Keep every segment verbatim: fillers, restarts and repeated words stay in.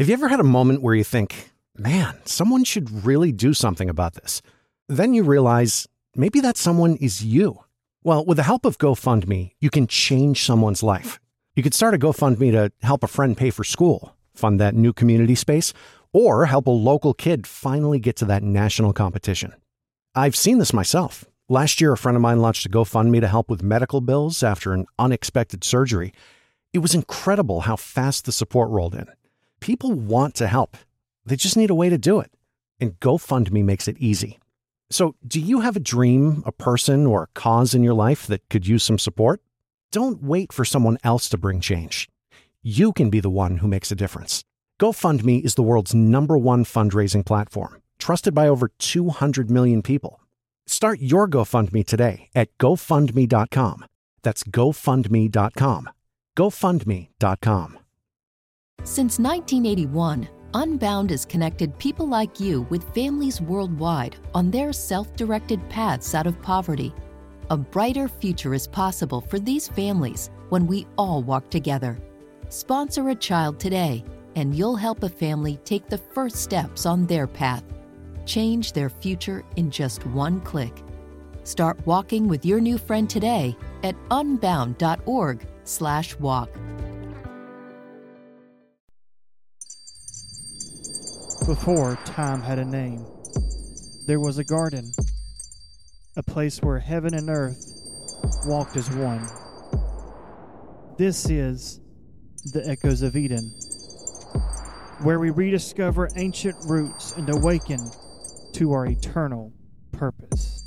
Have you ever had a moment where you think, man, someone should really do something about this? Then you realize maybe that someone is you. Well, with the help of GoFundMe, you can change someone's life. You could start a GoFundMe to help a friend pay for school, fund that new community space, or help a local kid finally get to that national competition. I've seen this myself. Last year, a friend of mine launched a GoFundMe to help with medical bills after an unexpected surgery. It was incredible how fast the support rolled in. People want to help. They just need a way to do it. And GoFundMe makes it easy. So, do you have a dream, a person, or a cause in your life that could use some support? Don't wait for someone else to bring change. You can be the one who makes a difference. GoFundMe is the world's number one fundraising platform, trusted by over two hundred million people. Start your GoFundMe today at GoFundMe dot com. That's GoFundMe dot com. GoFundMe dot com. Since nineteen eighty-one, Unbound has connected people like you with families worldwide on their self-directed paths out of poverty. A brighter future is possible for these families when we all walk together. Sponsor a child today, and you'll help a family take the first steps on their path. Change their future in just one click. Start walking with your new friend today at unbound dot org slash walk. Before time had a name, there was a garden, a place where heaven and earth walked as one. This is the Echoes of Eden, where we rediscover ancient roots and awaken to our eternal purpose.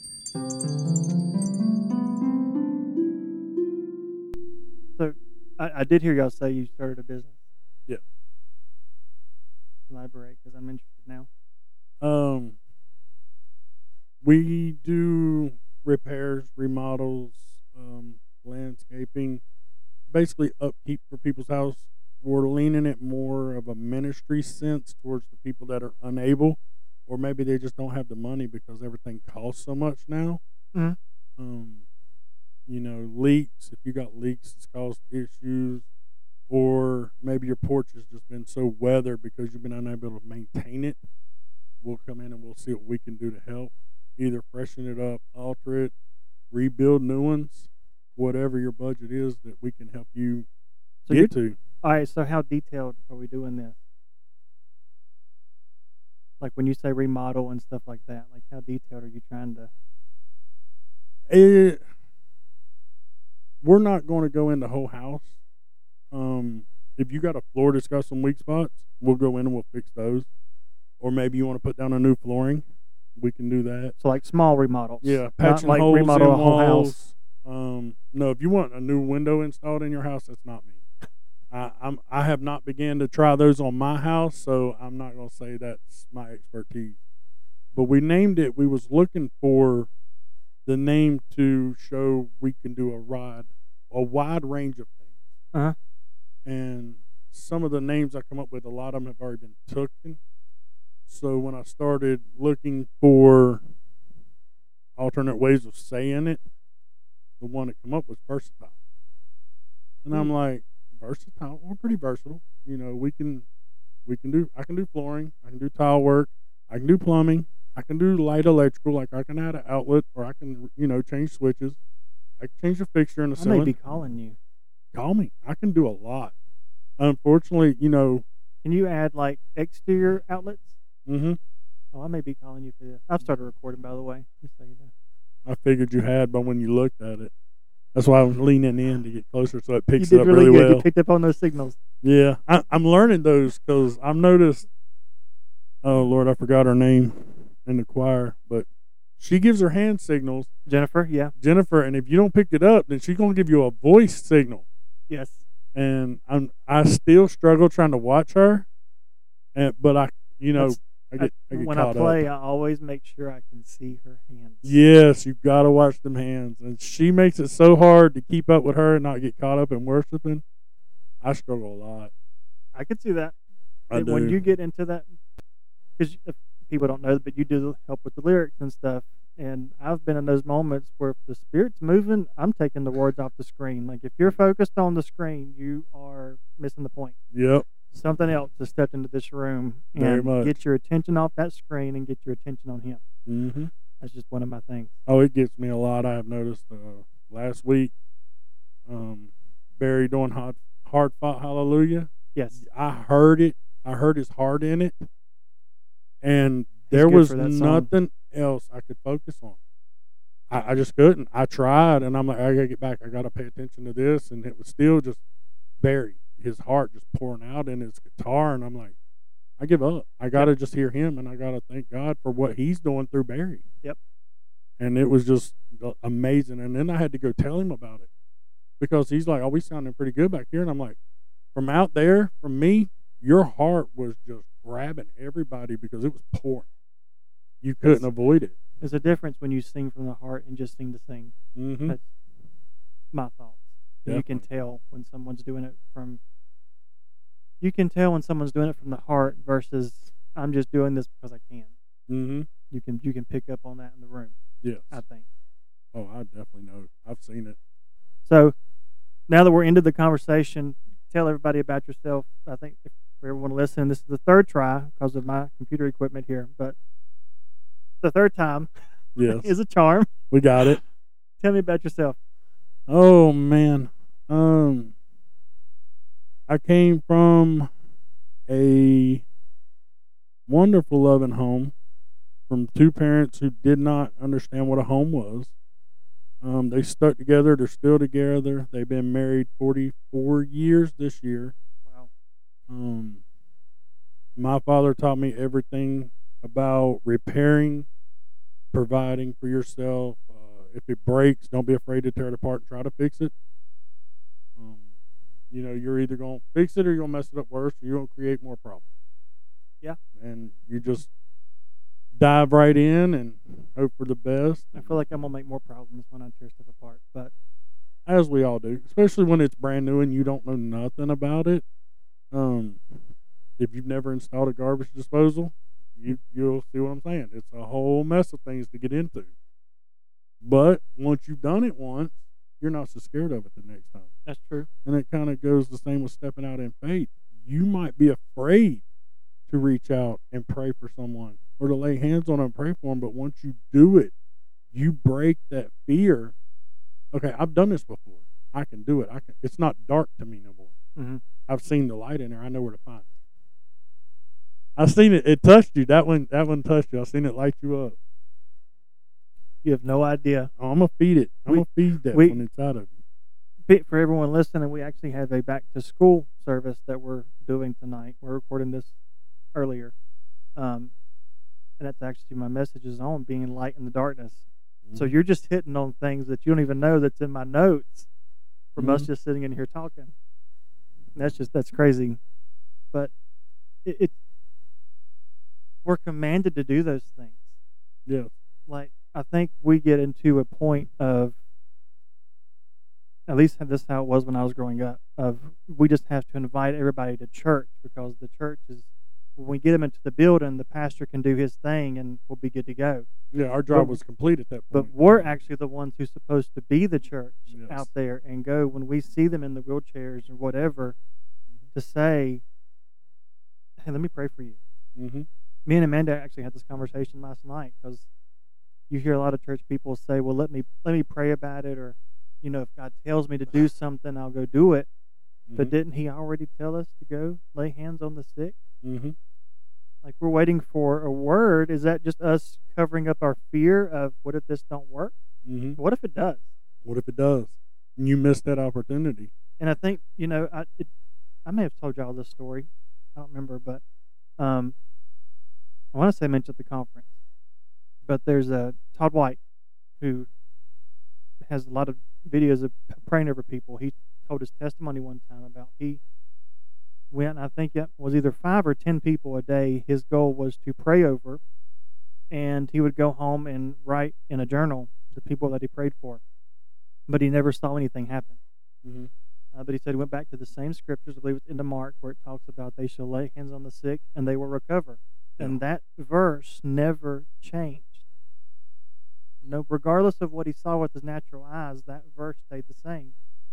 So, I, I did hear y'all say you started a business. Yeah. Elaborate, because I'm interested now. Um, we do repairs, remodels, um, landscaping, basically upkeep for people's house. We're leaning it more of a ministry sense towards the people that are unable, or maybe they just don't have the money because everything costs so much now. Mm-hmm. Um, you know, leaks. If you got leaks, it's caused issues. Or maybe your porch has just been so weathered because you've been unable to maintain it. We'll come in and we'll see what we can do to help. Either freshen it up, alter it, rebuild new ones, whatever your budget is that we can help you so get to. All right, so how detailed are we doing this? Like when you say remodel and stuff like that, like how detailed are you trying to? It, we're not going to go in the whole house. Um, if you got a floor that's got some weak spots, we'll go in and we'll fix those. Or maybe you want to put down a new flooring, we can do that. So like small remodels. Yeah, patching like holes remodel in a whole walls. house. Um, no, if you want a new window installed in your house, that's not me. I, I'm I have not began to try those on my house, so I'm not going to say that's my expertise. But we named it. We was looking for the name to show we can do a ride, a wide range of things. Uh huh. And some of the names I come up with, a lot of them have already been taken. So when I started looking for alternate ways of saying it, the one that came up was versatile. And I'm like, versatile? We're pretty versatile. You know, we can, we can do, I can do flooring, I can do tile work, I can do plumbing, I can do light electrical, like I can add an outlet, or I can, you know, change switches. I can change the fixture in the I ceiling. may be calling you. Call me. I can do a lot. Unfortunately, you know. Can you add like exterior outlets? Mm-hmm. Oh, I may be calling you for this. I've started recording, by the way, just so you know. I figured you had, but when you looked at it, that's why I'm leaning in to get closer so it picks you it did up really, really good. well. You picked up on those signals. Yeah, I, I'm learning those because I've noticed. Oh Lord, I forgot her name in the choir, but she gives her hand signals. Jennifer, yeah. Jennifer, and if you don't pick it up, then she's gonna give you a voice signal. Yes. And I'm I still struggle trying to watch her, and but I you know That's, I get I, get when caught I play, up. I always make sure I can see her hands. Yes, you've got to watch them hands, and she makes it so hard to keep up with her and not get caught up in worshiping. I struggle a lot. I could see that. I do. When you get into that, because people don't know, but you do help with the lyrics and stuff. And I've been in those moments where if the Spirit's moving, I'm taking the words off the screen. Like if you're focused on the screen, you are missing the point. Yep. something else has stepped into this room Very and much. get your attention off that screen and get your attention on him. Mm-hmm. That's just one of my things. Oh, it gets me a lot. I have noticed uh, last week, um, Barry doing hard, hard fought hallelujah. Yes. I heard it. I heard his heart in it, and He's there good was for that song. nothing else I could focus on. I, I just couldn't. I tried, and I'm like, I gotta get back. I gotta pay attention to this, and it was still just Barry, his heart just pouring out in his guitar, and I'm like, I give up. I gotta Yep. just hear him, and I gotta thank God for what He's doing through Barry. Yep. And it was just amazing. And then I had to go tell him about it because he's like, "Oh, we sounding pretty good back here," and I'm like, from out there, from me, your heart was just grabbing everybody because it was pouring. You couldn't It's- avoid it. There's a difference when you sing from the heart and just sing to sing. Mm-hmm. That's my thoughts. You can Definitely. tell when someone's doing it from. You can tell when someone's doing it from the heart versus I'm just doing this because I can. Mm-hmm. You can you can pick up on that in the room. Yes. I think. Oh, I definitely know. I've seen it. So now that we're into the conversation, tell everybody about yourself. I think if for everyone listening, this is the third try because of my computer equipment here, but the third time Yes. is a charm. We got it. Tell me about yourself. Oh man. Um I came from a wonderful loving home from two parents who did not understand what a home was. Um they stuck together, they're still together. They've been married forty-four years this year. Wow. Um my father taught me everything about repairing, providing for yourself. Uh, if it breaks, don't be afraid to tear it apart and try to fix it. Um, you know, you're either going to fix it or you're going to mess it up worse, or you're going to create more problems. Yeah. And you just dive right in and hope for the best. I feel like I'm gonna make more problems when I tear stuff apart, but As we all do, especially when it's brand new and you don't know nothing about it. Um, if you've never installed a garbage disposal, you you'll see what I'm saying. It's a whole mess of things to get into. But once you've done it once, you're not so scared of it the next time. that's true. And it kind of goes the same with stepping out in faith. You might be afraid to reach out and pray for someone or to lay hands on them and pray for them, but once you do it, you break that fear. Okay, I've done this before. I can do it. I can. It's not dark to me no more. Mhm. I've seen the light in there. I know where to find it. I've seen it. It touched you. That one. That one touched you. I've seen it light you up. You have no idea. Oh, I'm gonna feed it. I'm We- gonna feed that we- one inside of you. Pe- For everyone listening, we actually have a back to school service that we're doing tonight. We're recording this earlier, um, and that's actually my message is on being light in the darkness. So Mhm. you're just hitting on things that you don't even know that's in my notes from us Mhm. just sitting in here talking. And that's just that's crazy, but it, it we're commanded to do those things. Yeah. Like I think we get into a point of, at least this is how it was when I was growing up, of we just have to invite everybody to church because the church is, when we get them into the building, the pastor can do his thing and we'll be good to go. Yeah. Our job But- was complete at that point. But we're actually the ones who's supposed to be the church Yes. out there and go when we see them in the wheelchairs or whatever to say, hey, let me pray for you. Mm-hmm. Me and Amanda actually had this conversation last night because you hear a lot of church people say, well, let me let me pray about it, or, you know, if God tells me to do something, I'll go do it. But didn't he already tell us to go lay hands on the sick? Mm-hmm. Like we're waiting for a word. Is that just us covering up our fear of what if this don't work? Mm-hmm. What if it does? What if it does? And you missed that opportunity. And I think, you know, I it, I may have told y'all this story. I don't remember, but um, I want to say I mentioned at the conference. But there's a Todd White who has a lot of videos of p- praying over people. He told his testimony one time about he went, I think it was either five or ten people a day. His goal was to pray over, and he would go home and write in a journal the people that he prayed for. But he never saw anything happen. Mm-hmm. Uh, but he said he went back to the same scriptures, I believe it's into Mark, where it talks about they shall lay hands on the sick and they will recover. Yeah. And that verse never changed. No, regardless of what he saw with his natural eyes, that verse stayed the same.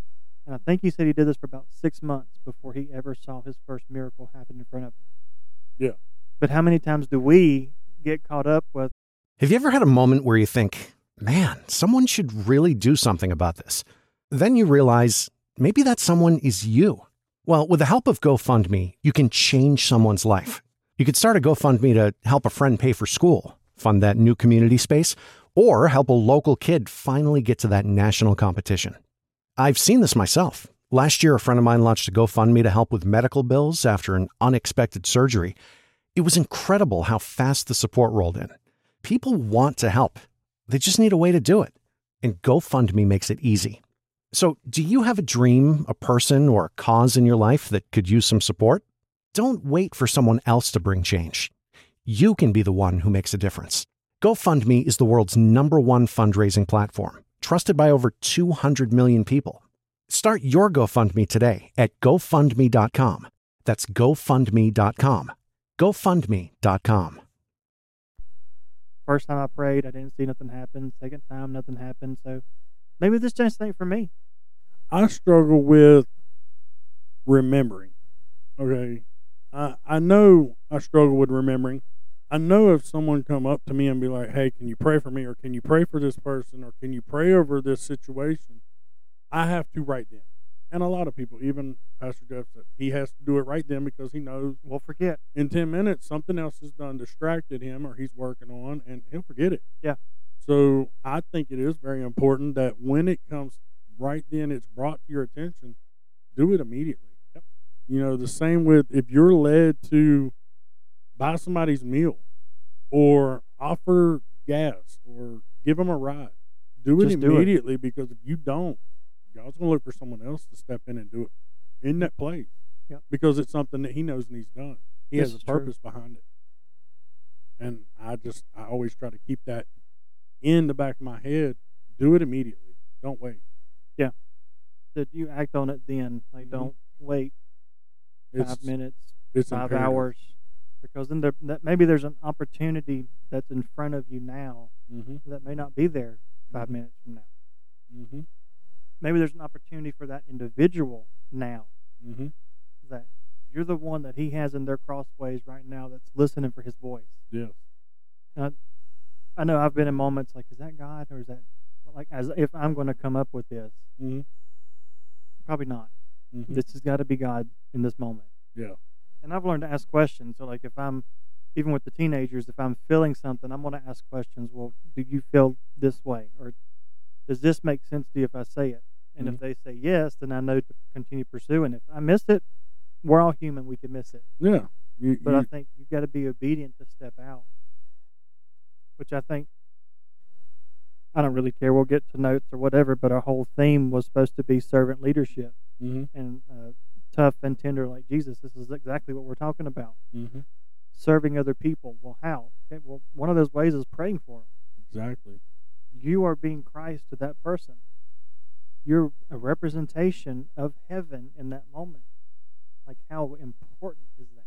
And I think he said he did this for about six months before he ever saw his first miracle happen in front of him. Yeah. But how many times do we get caught up with, Have you ever had a moment where you think, man, someone should really do something about this? Then you realize maybe that someone is you. Well, with the help of GoFundMe, you can change someone's life. You could start a GoFundMe to help a friend pay for school, fund that new community space, or help a local kid finally get to that national competition. I've seen this myself. Last year, a friend of mine launched a GoFundMe to help with medical bills after an unexpected surgery. It was incredible how fast the support rolled in. People want to help. They just need a way to do it. And GoFundMe makes it easy. So, do you have a dream, a person, or a cause in your life that could use some support? Don't wait for someone else to bring change. You can be the one who makes a difference. GoFundMe is the world's number one fundraising platform, trusted by over two hundred million people. Start your GoFundMe today at GoFundMe dot com. That's GoFundMe dot com. GoFundMe dot com. first time I prayed, I didn't see nothing happen. Second time, nothing happened. So maybe this just ain't for me. I struggle with remembering. Okay. I I know I struggle with remembering. I know if someone come up to me and be like, hey, can you pray for me, or can you pray for this person, or can you pray over this situation, I have to right then. And a lot of people, even Pastor Jeff said, he has to do it right then because he knows We'll forget. in ten minutes something else is done, distracted him, or he's working on, and he'll forget it. Yeah. So I think it is very important that when it comes right then, it's brought to your attention, do it immediately. Yep. You know, the same with if you're led to buy somebody's meal or offer gas or give them a ride, do it Just do it. immediately, because if you don't, God's going to look for someone else to step in and do it in that place. Yep. Because it's something that he knows needs done. He This has a is true. purpose behind it. And I just, I always try to keep that in the back of my head. Do it immediately. Don't wait. That you act on it then. Like, Mhm. don't wait It's, five minutes, it's five imperative. hours. Because then there, that maybe there's an opportunity that's in front of you now Mm-hmm. that may not be there 5 Mhm. minutes from now. Mm-hmm. Maybe there's an opportunity for that individual now Mm-hmm. that you're the one that he has in their crossways right now that's listening for his voice. Yes. I know I've been in moments like, is that God, or is that like as if I'm going to come up with this? Mm-hmm. Probably not. Mm-hmm. This has got to be God in this moment. Yeah. And I've learned to ask questions. So, like, if I'm, even with the teenagers, if I'm feeling something, I'm going to ask questions. Well, do you feel this way? Or does this make sense to you if I say it? And Mhm. if they say yes, then I know to continue pursuing. If I miss it, we're all human. We can miss it. Yeah. You, But you, I think you've got to be obedient to step out, which I think, I don't really care. We'll get to notes or whatever, but our whole theme was supposed to be servant leadership mm-hmm. and uh, tough and tender like Jesus. This is exactly what we're talking about. Mm-hmm. Serving other people. Well, how? Okay, well, one of those ways is praying for them. Exactly. You are being Christ to that person. You're a representation of heaven in that moment. Like, how important is that?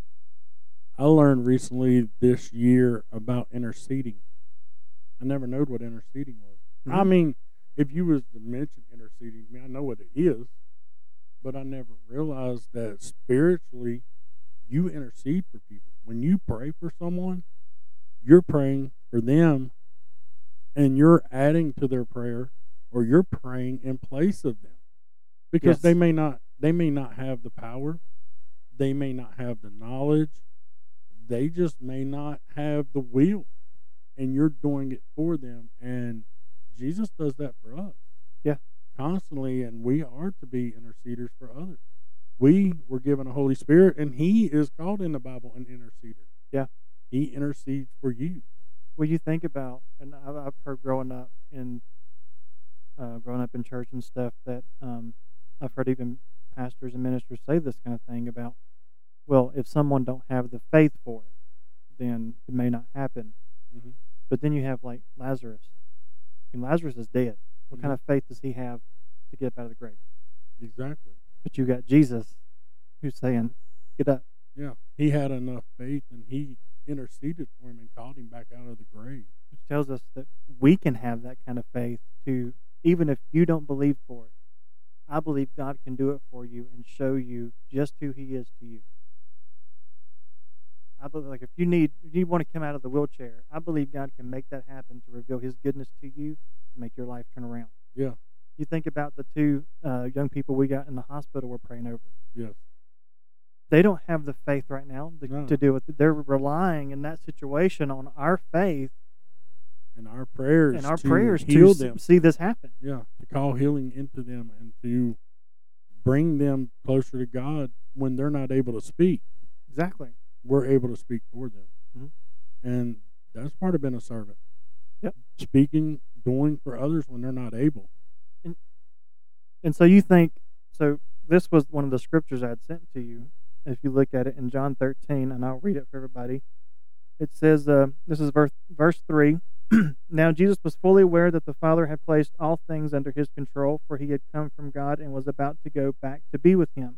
I learned recently this year about interceding. I never knowed what interceding was. I Mhm. mean, if you was to mention interceding to me, I know what it is, but I never realized that spiritually you intercede for people. When you pray for someone, you're praying for them, and you're adding to their prayer, or you're praying in place of them, because Yes. they may not they may not have the power, they may not have the knowledge, they just may not have the will, and you're doing it for them. And Jesus does that for us. Yeah. Constantly, and we are to be interceders for others. We were given a Holy Spirit, and He is called in the Bible an interceder. Yeah. He intercedes for you. Well, you think about, and I've, I've heard growing up in uh, growing up in church and stuff, that um, I've heard even pastors and ministers say this kind of thing about, well, if someone don't have the faith for it, then it may not happen. Mm-hmm. But then you have like Lazarus, and Lazarus is dead. What kind of faith does he have to get up out of the grave? Exactly. But you got Jesus, who's saying, "Get up." Yeah. He had enough faith, and He interceded for him and called him back out of the grave. Which tells us that we can have that kind of faith to, even if you don't believe for it, I believe God can do it for you and show you just who He is to you. I believe, like, if you need, if you want to come out of the wheelchair, I believe God can make that happen to reveal His goodness to you, to make your life turn around. Yeah. You think about the two uh, young people we got in the hospital we're praying over. Yes. They don't have the faith right now to, No. to deal with it. They're relying in that situation on our faith And our prayers and our to prayers heal to them. see this happen. Yeah, to call healing into them and to bring them closer to God when they're not able to speak. Exactly. We're able to speak for them. Mm-hmm. And that's part of being a servant. Yep. Speaking, doing for others when they're not able. And, and so you think, so this was one of the scriptures I had sent to you. If you look at it in John thirteen, and I'll read it for everybody. It says, uh, this is verse, verse three. Now Jesus was fully aware that the Father had placed all things under His control, for He had come from God and was about to go back to be with Him.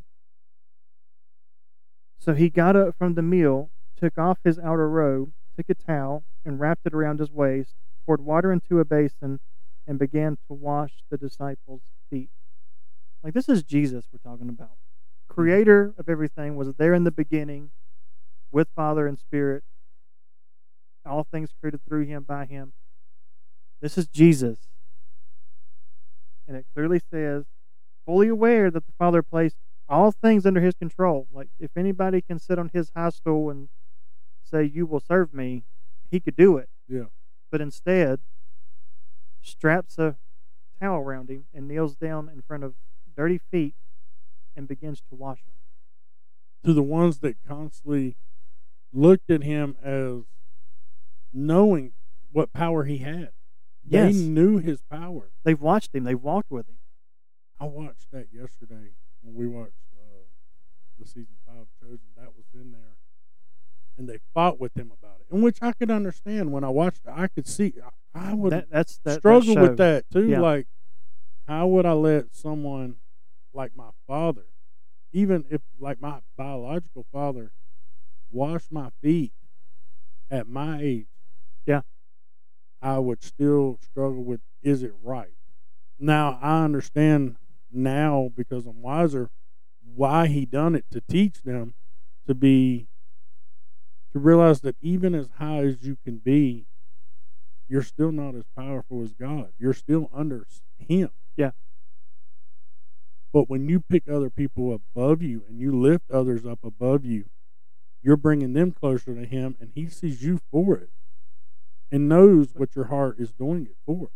So He got up from the meal, took off His outer robe, took a towel, and wrapped it around His waist, poured water into a basin, and began to wash the disciples' feet. Like, this is Jesus we're talking about. Creator of everything, was there in the beginning with Father and Spirit. All things created through Him, by Him. This is Jesus. And it clearly says, fully aware that the Father placed all things under His control. Like, if anybody can sit on His high stool and say, you will serve me, He could do it. Yeah. But instead, straps a towel around Him and kneels down in front of dirty feet and begins to wash them. To the ones that constantly looked at Him as knowing what power He had. Yes. They knew His power. They've watched Him. They've walked with Him. I watched that yesterday when we watched uh, the season five of Chosen. That was in there. And they fought with Him about it. In which I could understand when I watched it. I could see, I, I would That, that's that, struggle that with show. that too. Yeah. Like, how would I let someone like my father, even if like my biological father, wash my feet at my age? Yeah. I would still struggle with, is it right? Now, I understand now, because I'm wiser, why He done it, to teach them to be, to realize that even as high as you can be, you're still not as powerful as God. You're still under Him. Yeah. But when you pick other people above you and you lift others up above you, you're bringing them closer to Him, and He sees you for it and knows what your heart is doing it for.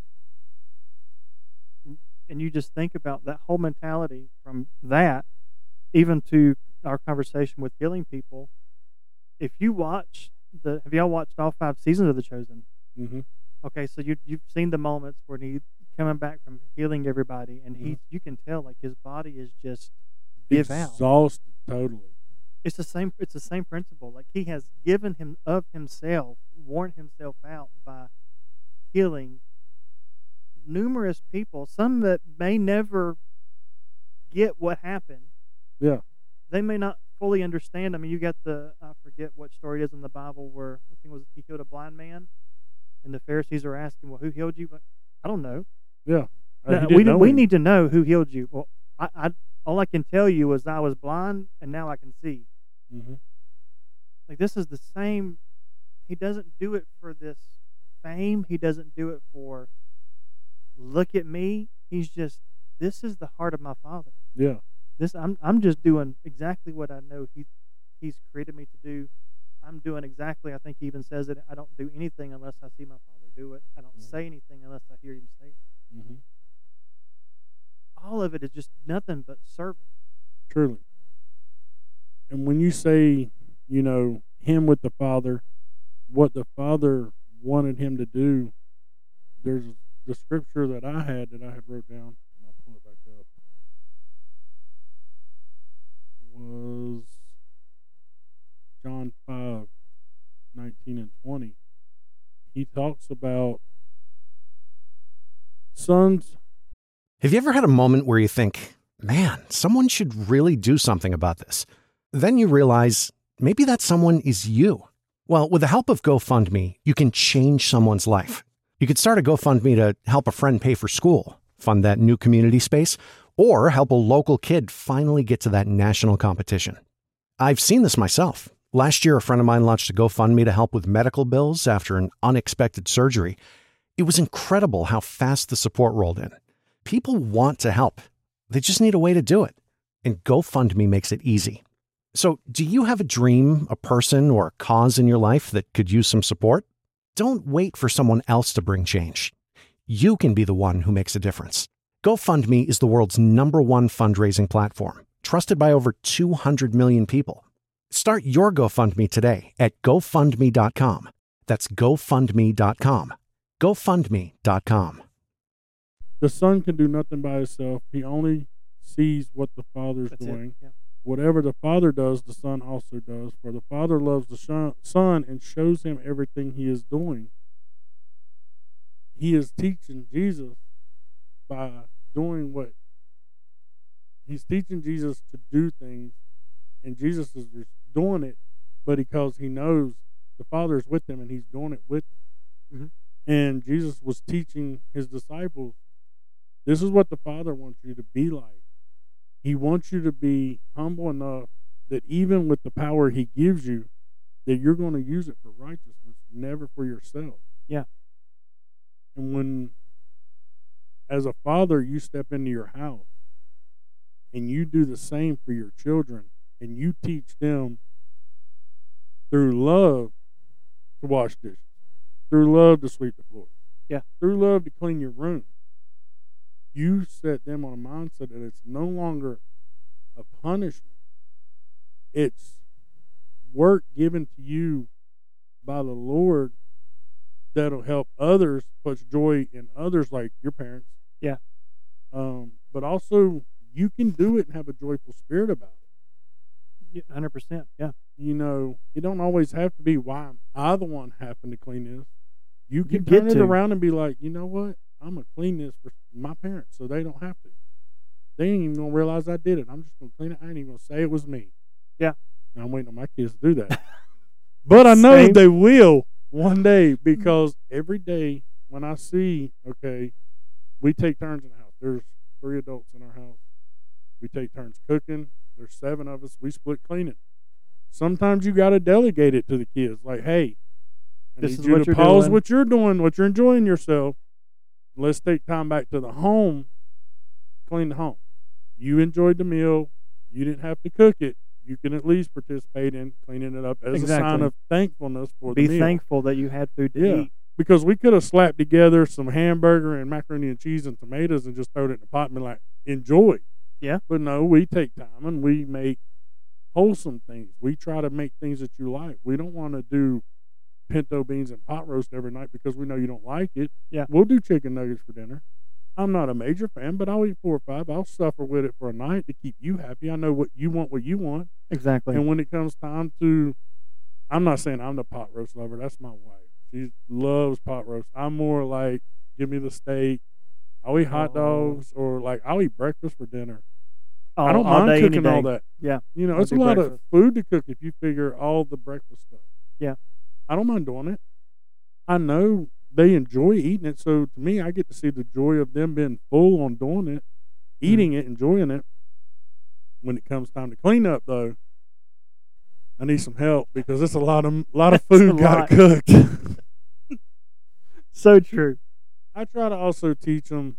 And you just think about that whole mentality from that, even to our conversation with healing people. If you watch the, have y'all watched all five seasons of The Chosen? Mm-hmm. Okay, so you you've seen the moments where He coming back from healing everybody, and he Mm-hmm. you can tell like His body is just give out. Exhausted totally. It's the same. It's the same principle. Like He has given Him of Himself, worn Himself out by healing numerous people. Some that may never get what happened. Yeah. They may not fully understand. I mean, you got the, I forget what story it is in the Bible where I think it was He healed a blind man, and the Pharisees are asking, "Well, who healed you?" But I don't know. Yeah. Uh, No, he didn't we know we him. need to know who healed you. Well, I, I all I can tell you is I was blind and now I can see. Mm-hmm. Like, this is the same. He doesn't do it for this fame. He doesn't do it for, look at me. He's just, this is the heart of my Father. Yeah. This I'm I'm just doing exactly what I know he he's created me to do. I'm doing exactly, I think He even says it, I don't do anything unless I see my Father do it. I don't Mm-hmm. say anything unless I hear Him say it. Mm-hmm. All of it is just nothing but serving. Truly. And when you say, you know, Him with the Father, what the Father wanted Him to do, there's the scripture that I had that I had wrote down, and I'll pull it back up, was John five, nineteen and twenty. He talks about sons. Have you ever had a moment where you think, man, someone should really do something about this? Then you realize maybe that someone is you. Well, with the help of GoFundMe, you can change someone's life. You could start a GoFundMe to help a friend pay for school, fund that new community space, or help a local kid finally get to that national competition. I've seen this myself. Last year, a friend of mine launched a GoFundMe to help with medical bills after an unexpected surgery. It was incredible how fast the support rolled in. People want to help. They just need a way to do it. And GoFundMe makes it easy. So, do you have a dream, a person, or a cause in your life that could use some support? Don't wait for someone else to bring change. You can be the one who makes a difference. GoFundMe is the world's number one fundraising platform, trusted by over two hundred million people. Start your GoFundMe today at GoFundMe dot com. That's GoFundMe dot com. GoFundMe dot com. The son can do nothing by himself. He only sees what the father's That's doing. it. Yeah. Whatever the father does, the son also does. For the father loves the sh- son and shows him everything he is doing. He is teaching Jesus by doing what he's teaching Jesus to do things, and Jesus is doing it, but because he knows the Father is with him and he's doing it with him. Mm-hmm. And Jesus was teaching his disciples, this is what the Father wants you to be like. He wants you to be humble enough that even with the power he gives you, that you're going to use it for righteousness, never for yourself. Yeah. And when, as a father, you step into your house and you do the same for your children, and you teach them through love to wash dishes, through love to sweep the floors, yeah, through love to clean your room, you set them on a mindset that it's no longer a punishment. It's work given to you by the Lord that'll help others, puts joy in others, like your parents. Yeah. Um, but also, you can do it and have a joyful spirit about it. Yeah, one hundred percent. Yeah. You know, it don't always have to be why I the one having to clean this. You can You turn get it to. around and be like, you know what? I'm going to clean this for my parents so they don't have to. They ain't even going to realize I did it. I'm just going to clean it. I ain't even going to say it was me. Yeah. And I'm waiting on my kids to do that. But I know Same. they will one day, because every day when I see, okay, we take turns in the house. There's three adults in our house. We take turns cooking. There's seven of us. We split cleaning. Sometimes you got to delegate it to the kids. Like, hey, I This need is you what to you're pause doing. what you're doing, what you're enjoying yourself. Let's take time back to the home, clean the home. You enjoyed the meal. You didn't have to cook it. You can at least participate in cleaning it up as Exactly. a sign of thankfulness for Be the meal. thankful that you had food to Yeah. eat. Because we could have slapped together some hamburger and macaroni and cheese and tomatoes and just thrown it in the pot and be like, enjoy. Yeah. But no, we take time and we make wholesome things. We try to make things that you like. We don't want to do pinto beans and pot roast every night because we know you don't like it. Yeah. We'll do chicken nuggets for dinner. I'm not a major fan, but I'll eat four or five. I'll suffer with it for a night to keep you happy. I know what you want, what you want. Exactly. And when it comes time to, I'm not saying I'm the pot roast lover. That's my wife. She loves pot roast. I'm more like, give me the steak. I'll eat hot Oh. dogs, or like I'll eat breakfast for dinner. all, I don't all mind day, any cooking all day. that. Yeah. You know, I'll it's a do lot breakfast. of food to cook if you figure all the breakfast stuff. Yeah. I don't mind doing it. I know they enjoy eating it, so to me, I get to see the joy of them being full on doing it, eating it, enjoying it. When it comes time to clean up, though, I need some help because it's a lot of lot of That's a food got lot. cooked. So true. I try to also teach them,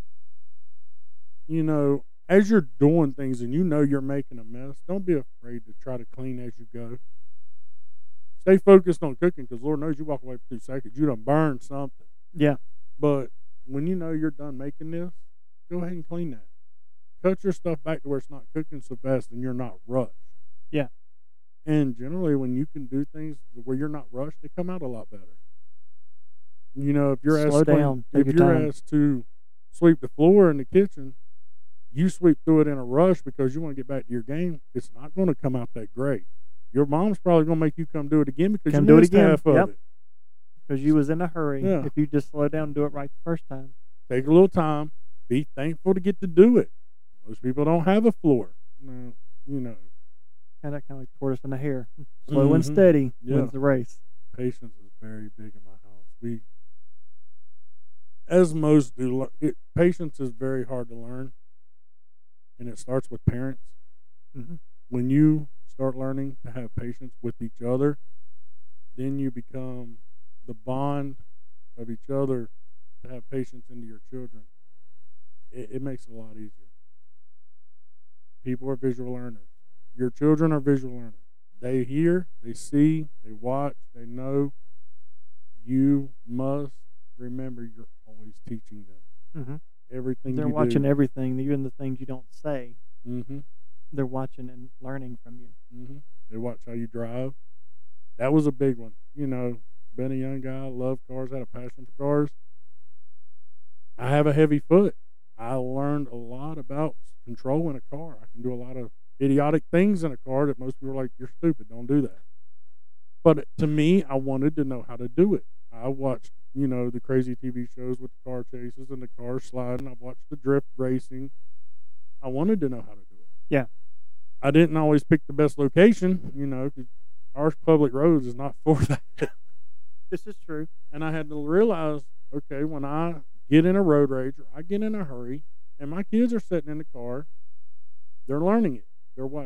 you know, as you're doing things and you know you're making a mess, don't be afraid to try to clean as you go. Stay focused on cooking, because Lord knows you walk away for two seconds, you done burned something. Yeah. But when you know you're done making this, go ahead and clean that. Cut your stuff back to where it's not cooking so fast and you're not rushed. Yeah. And generally, when you can do things where you're not rushed, they come out a lot better. You know, if you're Slow asked, to clean- down. Take if your you're time. asked to sweep the floor in the kitchen, you sweep through it in a rush because you want to get back to your game. It's not going to come out that great. Your mom's probably going to make you come do it again because Come you do it missed again. half of Yep. it. Because you was in a hurry. Yeah. If you just slow down and do it right the first time. Take a little time. Be thankful to get to do it. Most people don't have a floor. No, you know, Kind of, kind of like tortoise and a hare. Slow and Mhm. steady Yeah. wins the race. patience is very big in my house. We, as most do, lear- it, patience is very hard to learn. and it starts with parents. Mm-hmm. When you start learning to have patience with each other, then you become the bond of each other to have patience into your children. It, it makes it a lot easier. People are visual learners. Your children are visual learners. They hear, they see, they watch, they know. You must remember you're always teaching them. Mm-hmm. Everything They're you watching do. everything, even the things you don't say. Mm-hmm. They're watching and learning from you. Mm-hmm. They watch how you drive. That was a big one. You know, been a young guy, loved cars, had a passion for cars. I have a heavy foot. I learned a lot about controlling a car. I can do a lot of idiotic things in a car that most people are like, you're stupid, don't do that. But to me, I wanted to know how to do it. I watched, you know, the crazy T V shows with the car chases and the cars sliding. I watched the drift racing. I wanted to know how to do it. Yeah. I didn't always pick the best location, you know, because our public roads is not for that. This is true. And I had to realize, okay, when I get in a road rage or I get in a hurry and my kids are sitting in the car, they're learning it. They're watching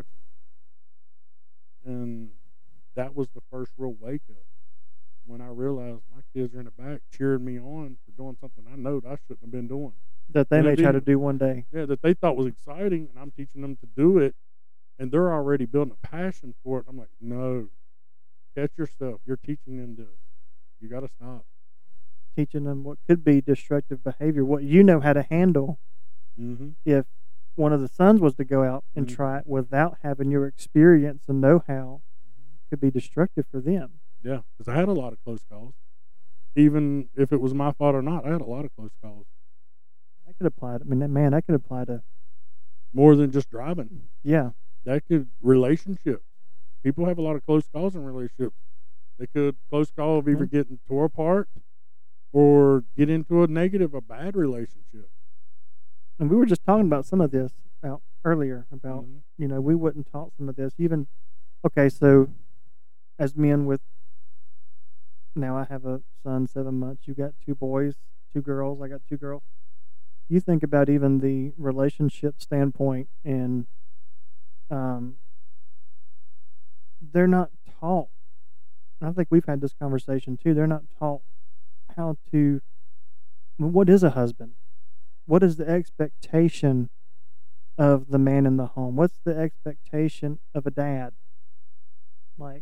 it. And that was the first real wake up when I realized my kids are in the back cheering me on for doing something I know that I shouldn't have been doing. That they And I may try to didn't- do one day. Yeah, that they thought was exciting, and I'm teaching them to do it, and they're already building a passion for it. I'm like, no, catch yourself. You're teaching them this. You got to stop. Teaching them what could be destructive behavior, what you know how to handle. Mm-hmm. If one of the sons was to go out and Mhm. try it without having your experience and know-how, could be destructive for them. Yeah, because I had a lot of close calls. Even if it was my fault or not, I had a lot of close calls. That could apply to, I mean, that- man, that could apply to, More than just driving. yeah. That could, relationships. People have a lot of close calls in relationships. They could close call of either Mhm. getting tore apart or get into a negative, a bad relationship. And we were just talking about some of this about earlier, about, Mhm. you know, we wouldn't taught some of this. Even, okay, so as men with, now I have a son, seven months. You got two boys, two girls. I got two girls. You think about even the relationship standpoint, and um, they're not taught. I think we've had this conversation too. They're not taught how to, what is a husband? What is the expectation of the man in the home? What's the expectation of a dad? Like,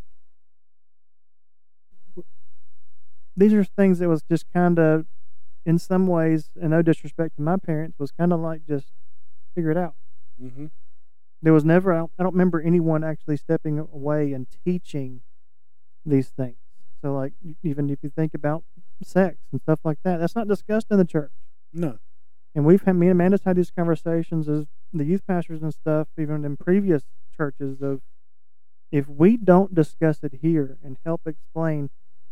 these are things that was just kind of, in some ways, and no disrespect to my parents, was kind of like just figure it out. Mm-hmm. There was never, I don't, I don't remember anyone actually stepping away and teaching these things. So, like, even if you think about sex and stuff like that, that's not discussed in the church. No. And we've had, me and Amanda's had these conversations as the youth pastors and stuff, even in previous churches, of if we don't discuss it here and help explain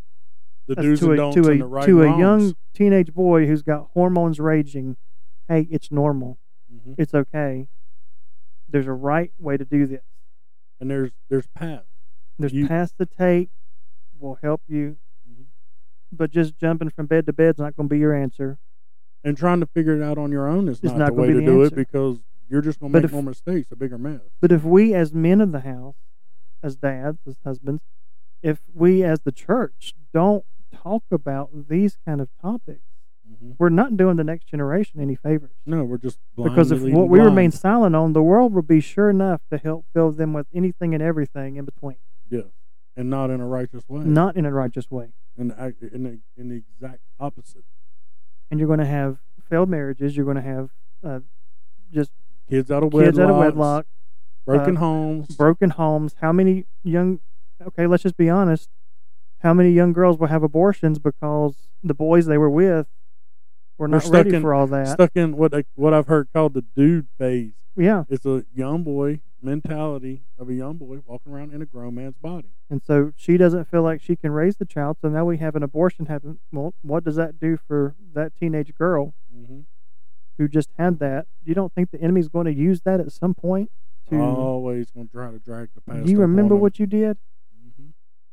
The as do's to and a, don'ts to and a, the right to and a wrongs. young teenage boy who's got hormones raging, hey, it's normal. Mm-hmm. It's okay. There's a right way to do this. And there's there's paths. There's You- paths to take, will help you, Mhm. but just jumping from bed to bed is not going to be your answer. And trying to figure it out on your own is It's not, not the gonna way be to the do answer. it, because you're just going to But make if- more mistakes, a bigger mess. But if we as men of the house, as dads, as husbands, if we as the church don't talk about these kind of topics, Mm-hmm. we're not doing the next generation any favors. No, we're just Because if blindly what leading we blind. remain silent on, the world will be sure enough to help fill them with anything and everything in between, Yeah, and not in a righteous way. not in a righteous way. in the, act- in the in the exact opposite. And you're going to have failed marriages. You're going to have uh, just Kids out of kids out of wedlocks, wedlock, broken uh, homes. broken homes. How many young, okay, let's just be honest. How many young girls will have abortions because the boys they were with were They're not stuck ready in- for all that? Stuck in what I, what I've heard called the dude phase. Yeah. It's a young boy mentality of a young boy walking around in a grown man's body. And so she doesn't feel like she can raise the child. So now we have an abortion happen. Well, what does that do for that teenage girl Mm-hmm. who just had that? You don't think the enemy's going to use that at some point to? Always going to try to drag the past. Do you up remember on what you did? hmm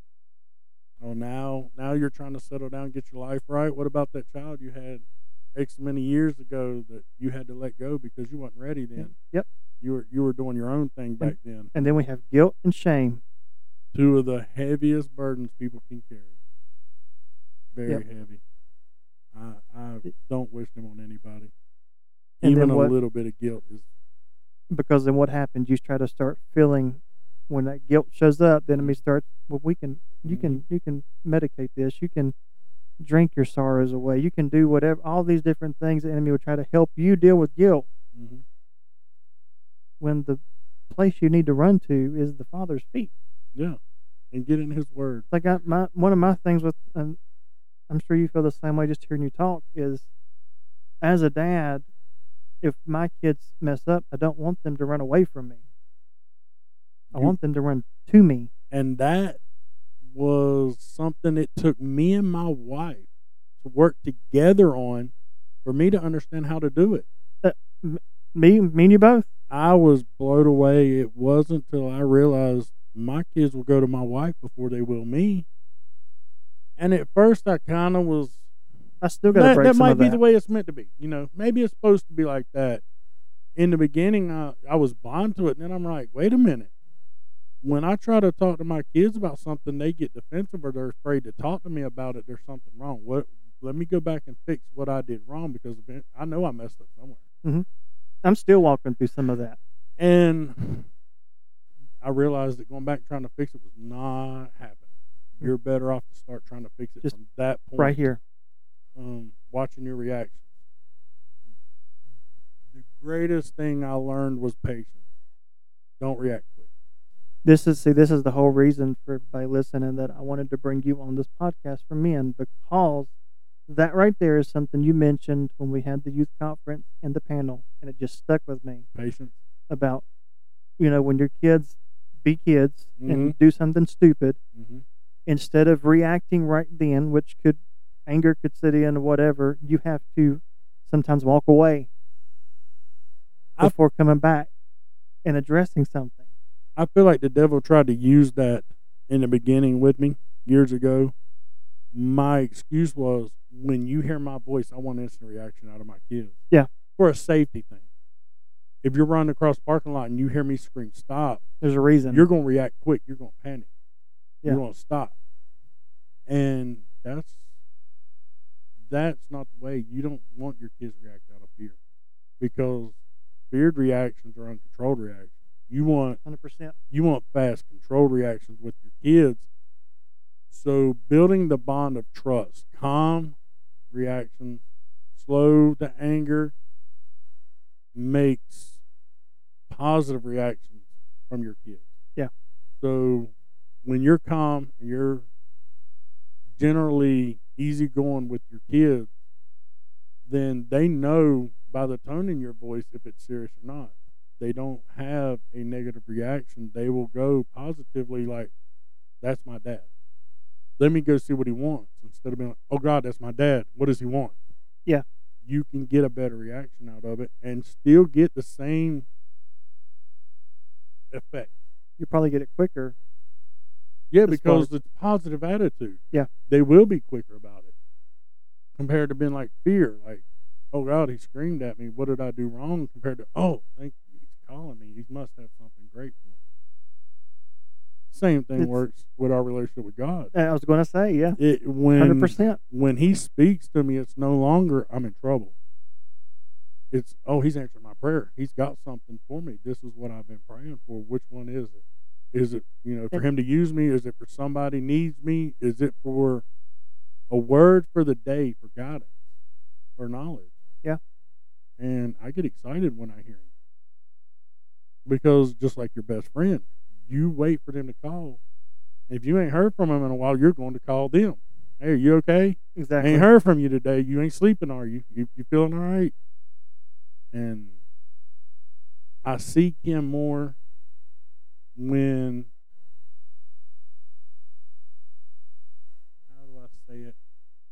Oh, now now you're trying to settle down, get your life right. What about that child you had X many years ago that you had to let go because you wasn't ready then? Yep. You were you were doing your own thing back then. And then we have guilt and shame. Two of the heaviest burdens people can carry. Very Yep. heavy. I I don't wish them on anybody. And Even then a what- little bit of guilt is Because then what happens? You try to start feeling when that guilt shows up. The enemy starts. Well, we can. You can. You can medicate this. You can drink your sorrows away. You can do whatever. All these different things. The enemy will try to help you deal with guilt. mhm. When the place you need to run to is the Father's feet. Yeah. And get in his word. Like I, my one of my things with, and I'm sure you feel the same way just hearing you talk, is as a dad, if my kids mess up, I don't want them to run away from me. I You- want them to run to me. And that was something it took me and my wife to work together on for me to understand how to do it. Me, me and you both. I was blown away. It wasn't until I realized my kids will go to my wife before they will me. And at first, I kind of was. I still got to That, break that some might of be that. the way it's meant to be. You know, maybe it's supposed to be like that. In the beginning, I, I was blind to it, and then I'm like, wait a minute. When I try to talk to my kids about something, they get defensive or they're afraid to talk to me about it. There's something wrong. What? Let me go back and fix what I did wrong because I know I messed up somewhere. I'm still walking through some of that. And I realized that going back trying to fix it was not happening. You're better off to start trying to fix it Just from that point. Right here. Um, watching your reactions. The greatest thing I learned was patience. Don't react quick. This is see. This is the whole reason for everybody listening that I wanted to bring you on this podcast for men, because that right there is something you mentioned when we had the youth conference and the panel, and it just stuck with me. Patience. About, you know, when your kids be kids Mhm. and do something stupid, Mm-hmm. instead of reacting right then, which could anger could sit in or whatever, you have to sometimes walk away I- before coming back and addressing something. I feel like the devil tried to use that in the beginning with me years ago. My excuse was, when you hear my voice, I want instant reaction out of my kids. Yeah. For a safety thing. If you're running across the parking lot and you hear me scream, stop, There's a reason. you're going to react quick. You're going to panic. Yeah. You're going to stop. And that's that's not the way. You don't want your kids to react out of fear, because feared reactions are uncontrolled reactions. You want one hundred percent. you want fast, controlled reactions with your kids. So building the bond of trust, calm reactions, slow to anger, makes positive reactions from your kids. Yeah. So when you're calm and you're generally easygoing with your kids, then they know by the tone in your voice if it's serious or not. They don't have a negative reaction. They will go positively, like, that's my dad. Let me go see what he wants, instead of being like, oh God, that's my dad. What does he want? Yeah. You can get a better reaction out of it and still get the same effect. You probably get it quicker. Yeah, As far because it's positive attitude. Yeah. They will be quicker about it compared to being like fear, like, oh God, he screamed at me. What did I do wrong? Compared to, oh, thank you, he's calling me. He must have something great for me. Same thing It's- works with our relationship with God. I was going to say, yeah, It when hundred percent. when he speaks to me, it's no longer I'm in trouble. It's, oh, he's answering my prayer. He's got something for me. This is what I've been praying for. Which one is it? Is it, you know, for him to use me? Is it for somebody needs me? Is it for a word for the day, for guidance, for knowledge? Yeah. And I get excited when I hear him, because just like your best friend, you wait for them to call. If you ain't heard from them in a while, you're going to call them. Hey, are you okay? Exactly. Ain't heard from you today. You ain't sleeping, are you? You you feeling all right? And I seek him more when, how do I say it?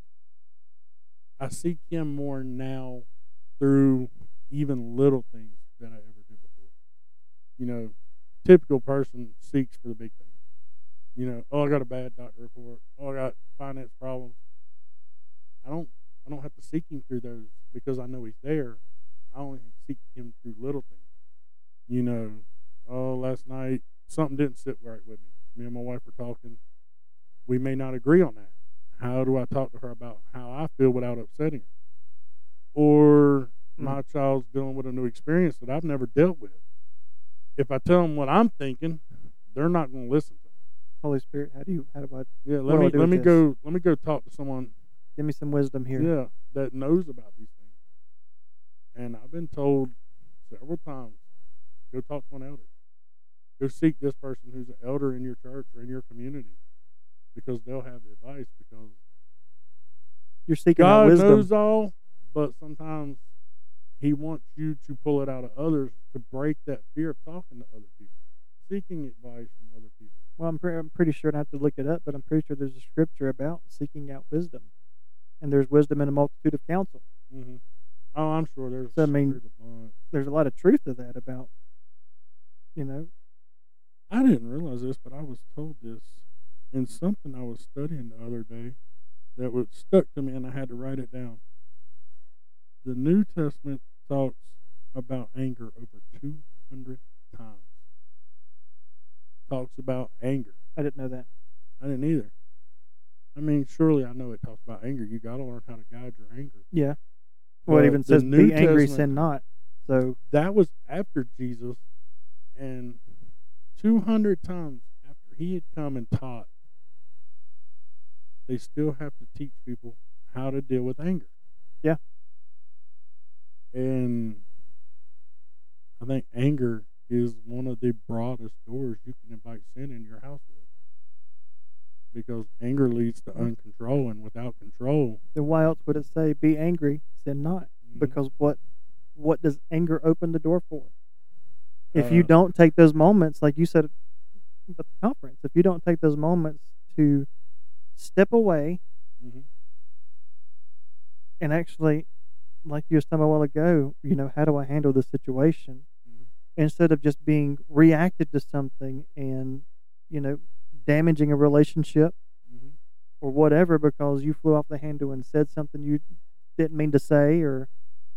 I seek him more now through even little things than I ever did before. You know, typical person seeks for the big things. You know, oh, I got a bad doctor report. Oh, I got finance problems. I don't I don't have to seek him through those, because I know he's there. I only seek him through little things. You know, oh, last night something didn't sit right with me. Me and my wife were talking. We may not agree on that. How do I talk to her about how I feel without upsetting her? Or Mm. my child's dealing with a new experience that I've never dealt with. If I tell them what I'm thinking, they're not going to listen to me. Holy Spirit, how do you, how do I, Yeah, What let do I me do let with me this? go. Let me go talk to someone. give me some wisdom here. Yeah, that knows about these things. And I've been told several times, go talk to an elder. Go seek this person who's an elder in your church or in your community, because they'll have the advice. Because You're seeking out God wisdom. knows all, but sometimes He wants you to pull it out of others to break that fear of talking to other people, seeking advice from other people. Well, I'm, pre- I'm pretty sure, I have to look it up, but I'm pretty sure there's a scripture about seeking out wisdom. And there's wisdom in a multitude of counsel. Mm-hmm. Oh, I'm sure there's, So, I mean, there's a bunch. There's a lot of truth to that about, you know, I didn't realize this, but I was told this in something I was studying the other day that was stuck to me, and I had to write it down. The New Testament talks about anger over two hundred times. Talks about anger. I didn't know that. I didn't either. I mean, surely I know it talks about anger. You got to learn how to guide your anger. Yeah. Well, it But even the says, New be angry, Testament- sin not. So, That was after Jesus, and two hundred times after he had come and taught, they still have to teach people how to deal with anger. Yeah. And I think anger is one of the broadest doors you can invite sin in your house with. Because anger leads to uncontrol, and without control, then why else would it say, be angry, sin not? Mhm. Because what what does anger open the door for? If you Uh, don't take those moments, like you said at the conference, if you don't take those moments to step away mhm. and actually, like you were talking a while ago, you know, how do I handle this situation? Mhm. Instead of just being reacted to something and, you know, damaging a relationship Mhm. or whatever because you flew off the handle and said something you didn't mean to say, or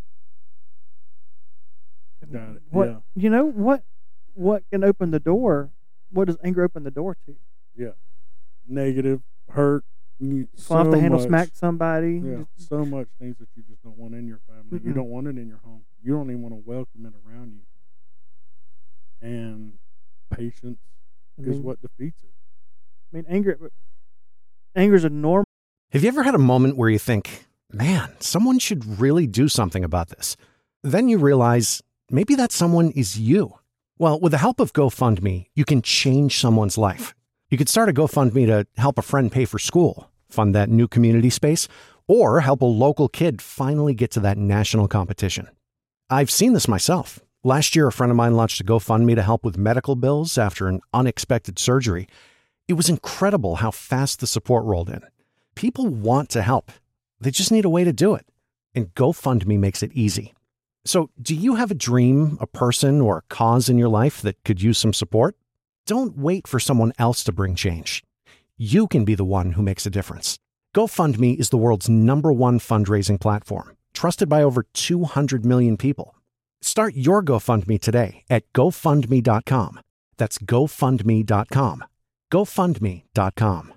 Got it. what, Yeah. you know, what what can open the door? What does anger open the door to? Yeah. Negative, hurt, you- Fly off so the handle, much. smack somebody. Yeah, just- so much things that you just don't want in your family. You Mm-mm. don't want it in your home. You don't even want to welcome it around you. And patience I is mean, what defeats it. I mean, anger. Anger is a normal. Have you ever had a moment where you think, man, someone should really do something about this? Then you realize maybe that someone is you. Well, with the help of GoFundMe, you can change someone's life. You could start a GoFundMe to help a friend pay for school, fund that new community space, or help a local kid finally get to that national competition. I've seen this myself. Last year, a friend of mine launched a GoFundMe to help with medical bills after an unexpected surgery. It was incredible how fast the support rolled in. People want to help. They just need a way to do it. And GoFundMe makes it easy. So, do you have a dream, a person, or a cause in your life that could use some support? Don't wait for someone else to bring change. You can be the one who makes a difference. GoFundMe is the world's number one fundraising platform, trusted by over two hundred million people. Start your GoFundMe today at GoFundMe dot com. That's GoFundMe dot com. GoFundMe dot com.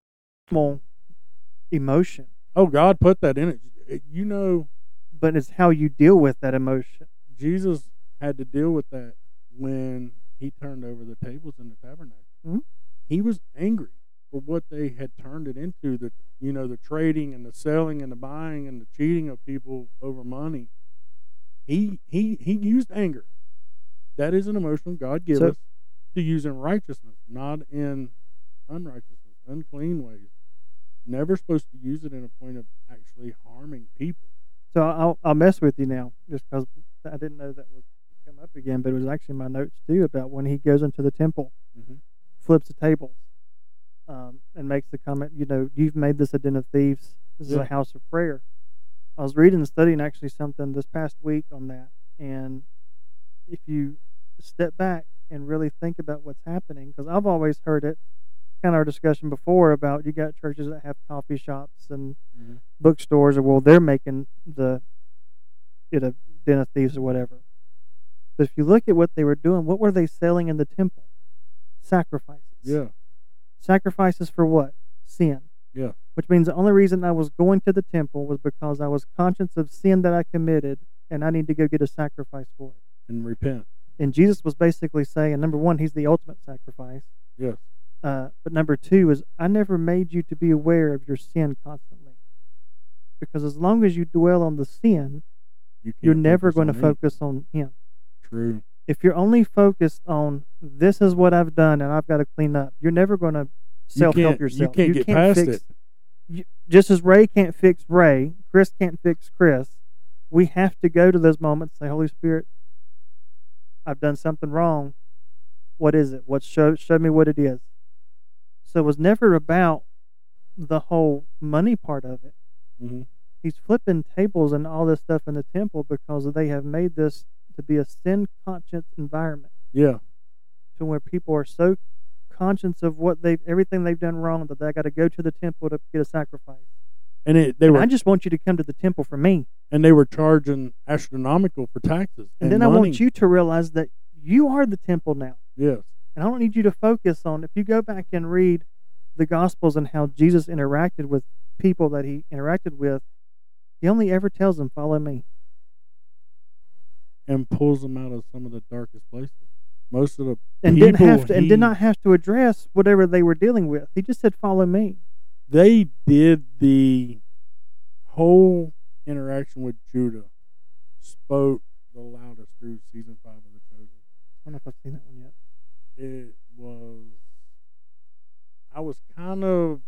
Emotion, Oh, God put that in it. It- You know, but it's how you deal with that emotion. Jesus had to deal with that when he turned over the tables in the tabernacle. Mhm. He was angry for what they had turned it into, the you know, the trading and the selling and the buying and the cheating of people over money. He he he used anger. That is an emotion God gives So- us to use in righteousness, not in unrighteousness, unclean ways. Never supposed to use it in a point of actually harming people. So I'll I'll mess with you now, just because I didn't know that was come up again, but it was actually in my notes too about when he goes into the temple, Mm-hmm. flips the tables, um, and makes the comment, you know, you've made this a den of thieves. This is Yeah. a house of prayer. I was reading and studying actually something this past week on that, and if you step back and really think about what's happening, because I've always heard it, kind of our discussion before about you got churches that have coffee shops and Mm-hmm. bookstores, or well, they're making the it a den of thieves or whatever. But if you look at what they were doing, what were they selling in the temple? Sacrifices. Yeah. Sacrifices for what? Sin. Yeah. Which means the only reason I was going to the temple was because I was conscious of sin that I committed, and I need to go get a sacrifice for it. And repent. And Jesus was basically saying, number one, he's the ultimate sacrifice. Yes. Uh, but number two is, I never made you to be aware of your sin constantly. Because as long as you dwell on the sin, You can't you're never focus going to on me. focus on him. True. If you're only focused on, this is what I've done and I've got to clean up, you're never going to self-help you can't, yourself. You can't get past fix, it. You, just as Ray can't fix Ray, Chris can't fix Chris, we have to go to those moments and say, Holy Spirit, I've done something wrong. What is it? What show, show me what it is. So it was never about the whole money part of it. Mm-hmm. He's flipping tables and all this stuff in the temple because they have made this to be a sin-conscious environment. Yeah. To where people are so conscious of what they've, everything they've done wrong, that they got to go to the temple to get a sacrifice. And it, they and were. I just want you to come to the temple for me. And they were charging astronomical for taxes. And, and then money. I want you to realize that you are the temple now. Yes. And I don't need you to focus on, if you go back and read the Gospels and how Jesus interacted with people that he interacted with, he only ever tells them, follow me. And pulls them out of some of the darkest places. Most of the and people didn't have to, he, and did not have to address whatever they were dealing with. He just said, follow me. They did the whole interaction with Judah, spoke the loudest through season five of The Chosen. I don't know if I've seen that one yet. It was, I was kind of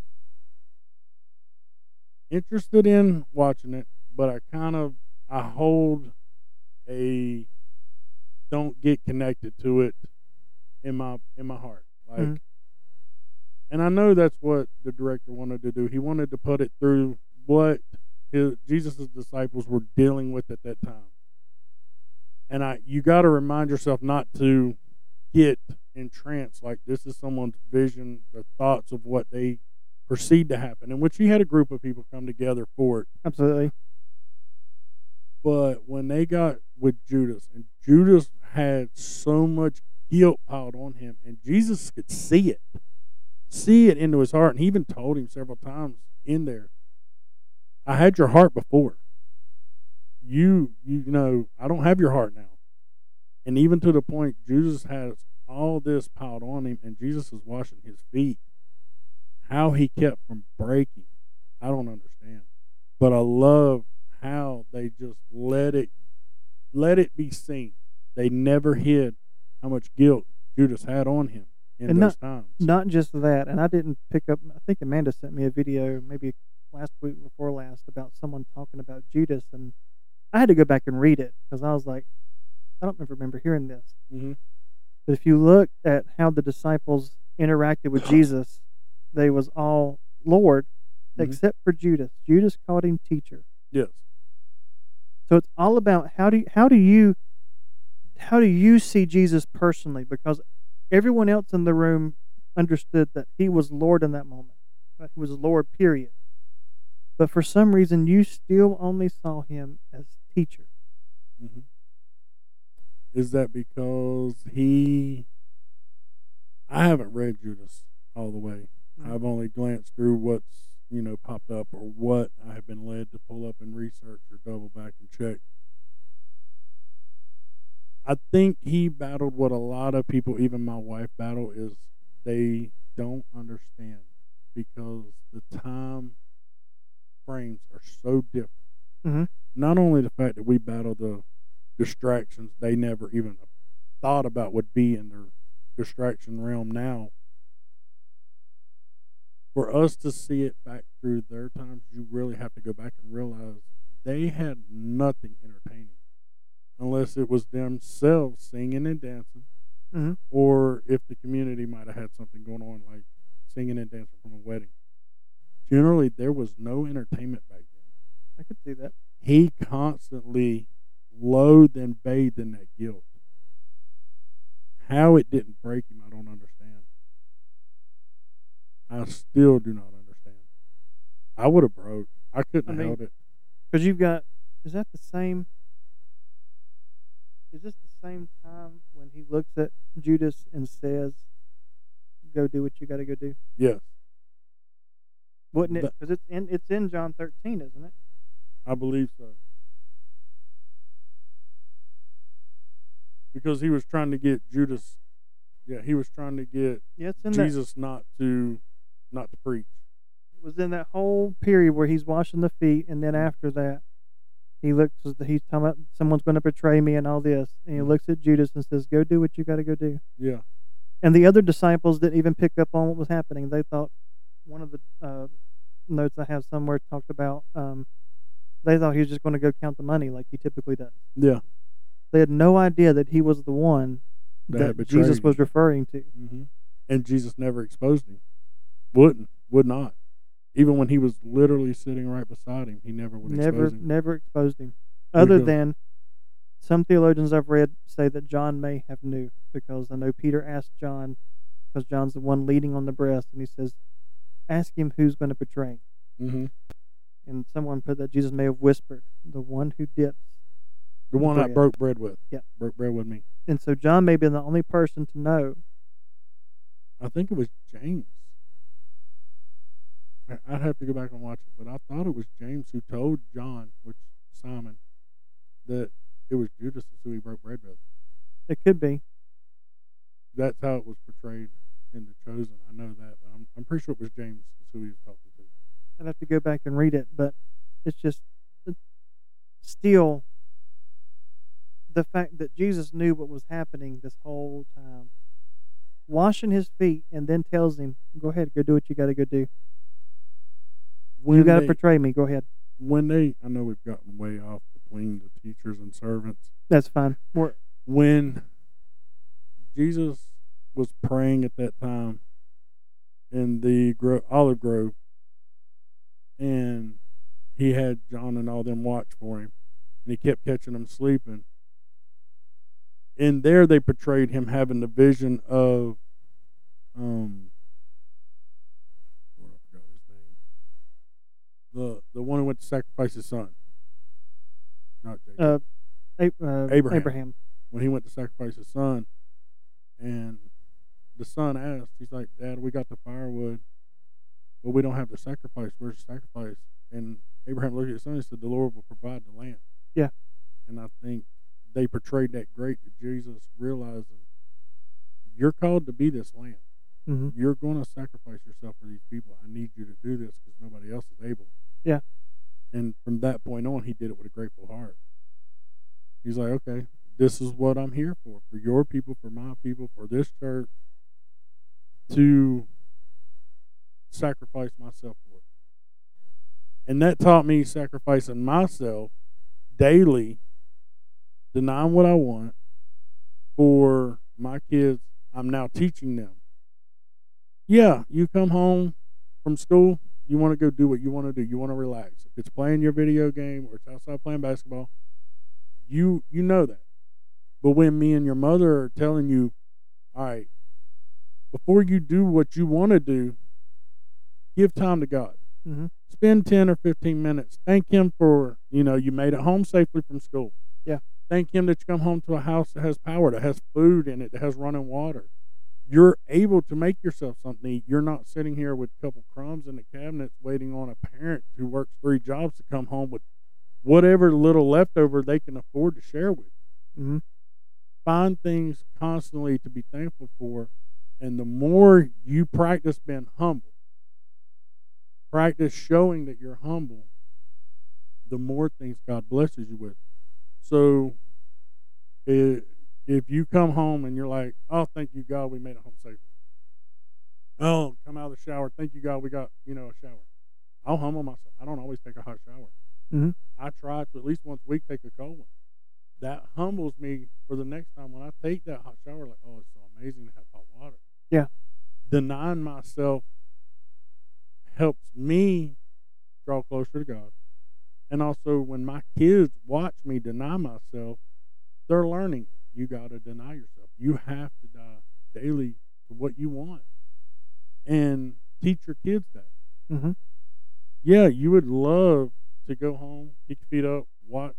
interested in watching it, but I kind of, I hold a don't get connected to it in my in my heart. Like, mm-hmm. And I know that's what the director wanted to do. He wanted to put it through what his Jesus' disciples were dealing with at that time. And I, you got to remind yourself not to get entranced like this is someone's vision, the thoughts of what they perceived to happen, in which he had a group of people come together for it. Absolutely. But when they got with Judas, and Judas had so much guilt piled on him, and Jesus could see it, see it into his heart, and he even told him several times in there, I had your heart before. You, you know, I don't have your heart now. And even to the point, Judas has all this piled on him, and Jesus is washing his feet. How he kept from breaking, I don't understand. But I love how they just let it let it be seen. They never hid how much guilt Judas had on him in and those not, times. Not just that, and I didn't pick up, I think Amanda sent me a video maybe last week before last about someone talking about Judas, and I had to go back and read it because I was like, I don't remember hearing this. Mm-hmm. But if you look at how the disciples interacted with Jesus, they was all Lord, mm-hmm. except for Judas. Judas called him teacher. Yes. So it's all about how do you, how do you how do you see Jesus personally? Because everyone else in the room understood that he was Lord in that moment. That he was Lord, period. But for some reason, you still only saw him as teacher. Mm-hmm. Is that because he... I haven't read Judas all the way. Mm-hmm. I've only glanced through what's, you know, popped up or what I have been led to pull up and research or double back and check. I think he battled what a lot of people, even my wife, battle is they don't understand because the time frames are so different. Mm-hmm. Not only the fact that we battle the distractions they never even thought about would be in their distraction realm now. For us to see it back through their times, you really have to go back and realize they had nothing entertaining unless it was themselves singing and dancing, mm-hmm. or if the community might have had something going on like singing and dancing from a wedding. Generally, there was no entertainment back then. I could see that. He constantly loathed and bathed in that guilt. How it didn't break him, I don't understand. I still do not understand. I would have broke. I couldn't I have mean, held it. Because you've got, is that the same, is this the same time when he looks at Judas and says, "Go do what you got to go do"? Yes. Wouldn't it? That- Because it's in it's in John thirteen, isn't it? I believe so. Because he was trying to get Judas, yeah, he was trying to get Yeah, it's in that. Jesus not to not to preach. It was in that whole period where he's washing the feet, and then after that, he looks. He's talking about someone's going to betray me and all this, and he Mhm. looks at Judas and says, "Go do what you got to go do." Yeah. And the other disciples didn't even pick up on what was happening. They thought one of the uh, notes I have somewhere talked about. Um, they thought he was just going to go count the money like he typically does. Yeah. They had no idea that he was the one That that, had betrayed Jesus him. was referring to. hmm And Jesus never exposed him. Wouldn't. Would not. Even when he was literally sitting right beside him, he never would Never, expose him. never exposed him. There you Other go. than some theologians I've read say that John may have knew, because I know Peter asked John, because John's the one leading on the breast, and he says, "Ask him who's going to betray him." hmm And someone put that Jesus may have whispered, "The one who dips." The one I bread. broke bread with. Yep. Broke bread with me. And so John may have been the only person to know. I think it was James. I- I'd have to go back and watch it, but I thought it was James who told John, which Simon, that it was Judas who he broke bread with. It could be. That's how it was portrayed in The Chosen. I know that, but I'm I'm pretty sure it was James is who he was talking to. I'd have to go back and read it, but it's just it's still the fact that Jesus knew what was happening this whole time, washing his feet, and then tells him, "Go ahead, go do what you got to go do. When You got to they- betray me. Go ahead." When they, I know we've gotten way off between the teachers and servants. That's fine. We're, When Jesus was praying at that time in the gro- olive grove, and he had John and all them watch for him, and he kept catching them sleeping. In there, they portrayed him having the vision of, um, Lord, I forgot his name. The the one who went to sacrifice his son, not Jacob. uh, A- uh, Abraham. Abraham. When he went to sacrifice his son, and the son asked, he's like, "Dad, we got the firewood, but we don't have the sacrifice. Where's the sacrifice?" And Abraham looked at his son and said, "The Lord will provide the lamb." Yeah. And I think they portrayed that great to Jesus, realizing you're called to be this lamb. hmm You're going to sacrifice yourself for these people. I need you to do this because nobody else is able. Yeah. And from that point on, he did it with a grateful heart. He's like, okay, this is what I'm here for, for your people, for my people, for this church, to sacrifice myself for it. And that taught me sacrificing myself daily, denying what I want for my kids. I'm now teaching them. Yeah, you come home from school, you want to go do what you want to do. You want to relax. If it's playing your video game or it's outside playing basketball, you you know that. But when me and your mother are telling you, all right, before you do what you want to do, give time to God. hmm Spend ten or fifteen minutes. Thank Him for, you know, you made it home safely from school. Yeah. Thank Him that you come home to a house that has power, that has food in it, that has running water. You're able to make yourself something to eat. You're not sitting here with a couple crumbs in the cabinets waiting on a parent who works three jobs to come home with whatever little leftover they can afford to share with you. hmm Find things constantly to be thankful for. And the more you practice being humble, practice showing that you're humble, the more things God blesses you with. So if, if you come home and you're like, oh, thank you, God, we made it home safely. Oh, come out of the shower. Thank you, God, we got, you know, a shower. I'll humble myself. I don't always take a hot shower. hmm I try to at least once a week take a cold one. That humbles me for the next time when I take that hot shower, like, oh, it's so amazing to have hot water. Yeah. Denying myself helps me draw closer to God. And also when my kids watch me deny myself, they're learning it. You got to deny yourself. You have to die daily to what you want. And teach your kids that. hmm Yeah, you would love to go home, kick your feet up, watch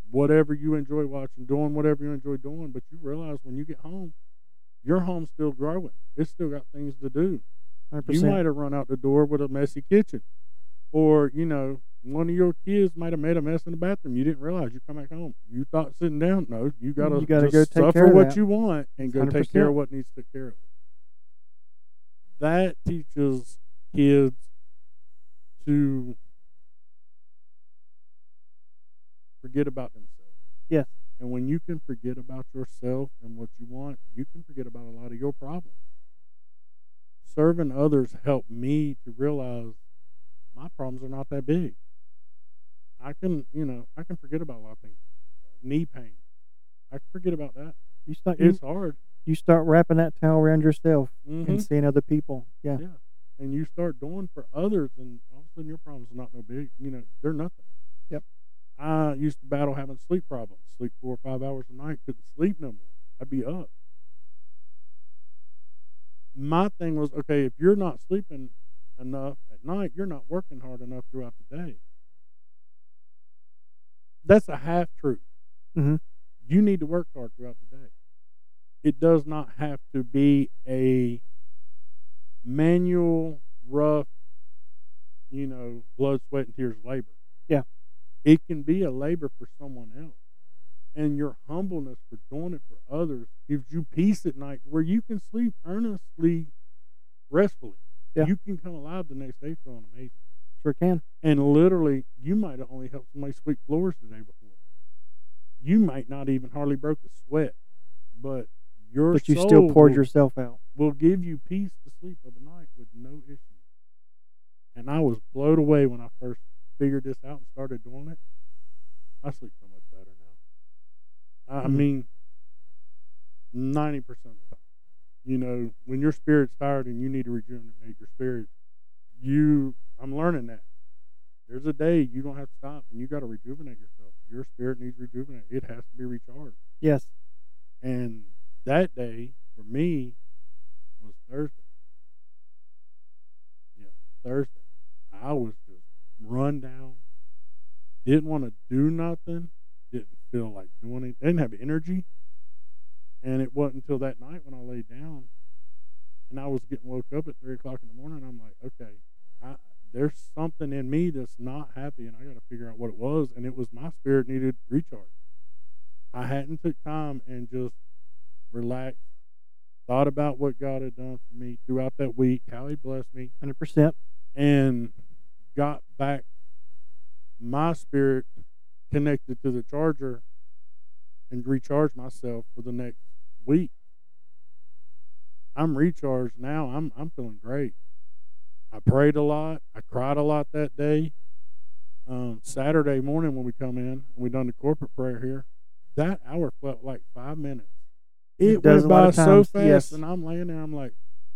whatever you enjoy watching, doing whatever you enjoy doing, but you realize when you get home, your home's still growing. It's still got things to do. one hundred You percent. might have run out the door with a messy kitchen. Or, you know, one of your kids might have made a mess in the bathroom. You didn't realize. You come back home. You thought sitting down. No, you got to You gotta just go take suffer care of what that. you want and go one hundred take care percent. of what needs to take care of. That teaches kids to forget about themselves. Yes. And when you can forget about yourself and what you want, you can forget about a lot of your problems. Serving others helped me to realize my problems are not that big. I can, you know, I can forget about a lot of things. Knee pain. I can forget about that. You start you, It's hard. you start wrapping that towel around yourself Mhm. and seeing other people. Yeah. Yeah. And you start doing for others, and all of a sudden your problems are not no big. You know, they're nothing. Yep. I used to battle having sleep problems. Sleep four or five hours a night. Couldn't sleep no more. I'd be up. My thing was, okay, if you're not sleeping enough at night, you're not working hard enough throughout the day. That's a half truth. Mm-hmm. You need to work hard throughout the day. It does not have to be a manual, rough, you know, blood, sweat, and tears labor. Yeah. It can be a labor for someone else. And your humbleness for doing it for others gives you peace at night where you can sleep earnestly, restfully. Yeah. You can come alive the next day feeling amazing. Sure can. And literally, you might have only helped somebody sweep floors the day before. You might not even hardly broke a sweat, but your But you soul still poured will, yourself out. will give you peace to sleep of the night with no issue. And I was blown away when I first figured this out and started doing it. I sleep so much better now. I Mhm. mean, ninety percent of the time. You know, when your spirit's tired and you need to rejuvenate your spirit, you, I'm learning that. There's a day you don't have to stop and you got to rejuvenate yourself. Your spirit needs rejuvenate. It has to be recharged. Yes. And that day for me was Thursday. Yeah, Thursday. I was just run down. Didn't want to do nothing. Didn't feel like doing it. Didn't have energy. And it wasn't until that night when I laid down and I was getting woke up at three o'clock in the morning. I'm like, okay, I, there's something in me that's not happy, and I got to figure out what it was. And it was my spirit needed recharge. I hadn't took time and just relaxed, thought about what God had done for me throughout that week, how He blessed me, one hundred percent. and got back my spirit connected to the charger and recharged myself for the next week. I'm recharged now. I'm I'm feeling great. I prayed a lot. I cried a lot that day. Um, Saturday morning when we come in and we done the corporate prayer here, that hour felt like five minutes. It, It does went a lot by of so times, fast, yes. and I'm laying there. I'm like,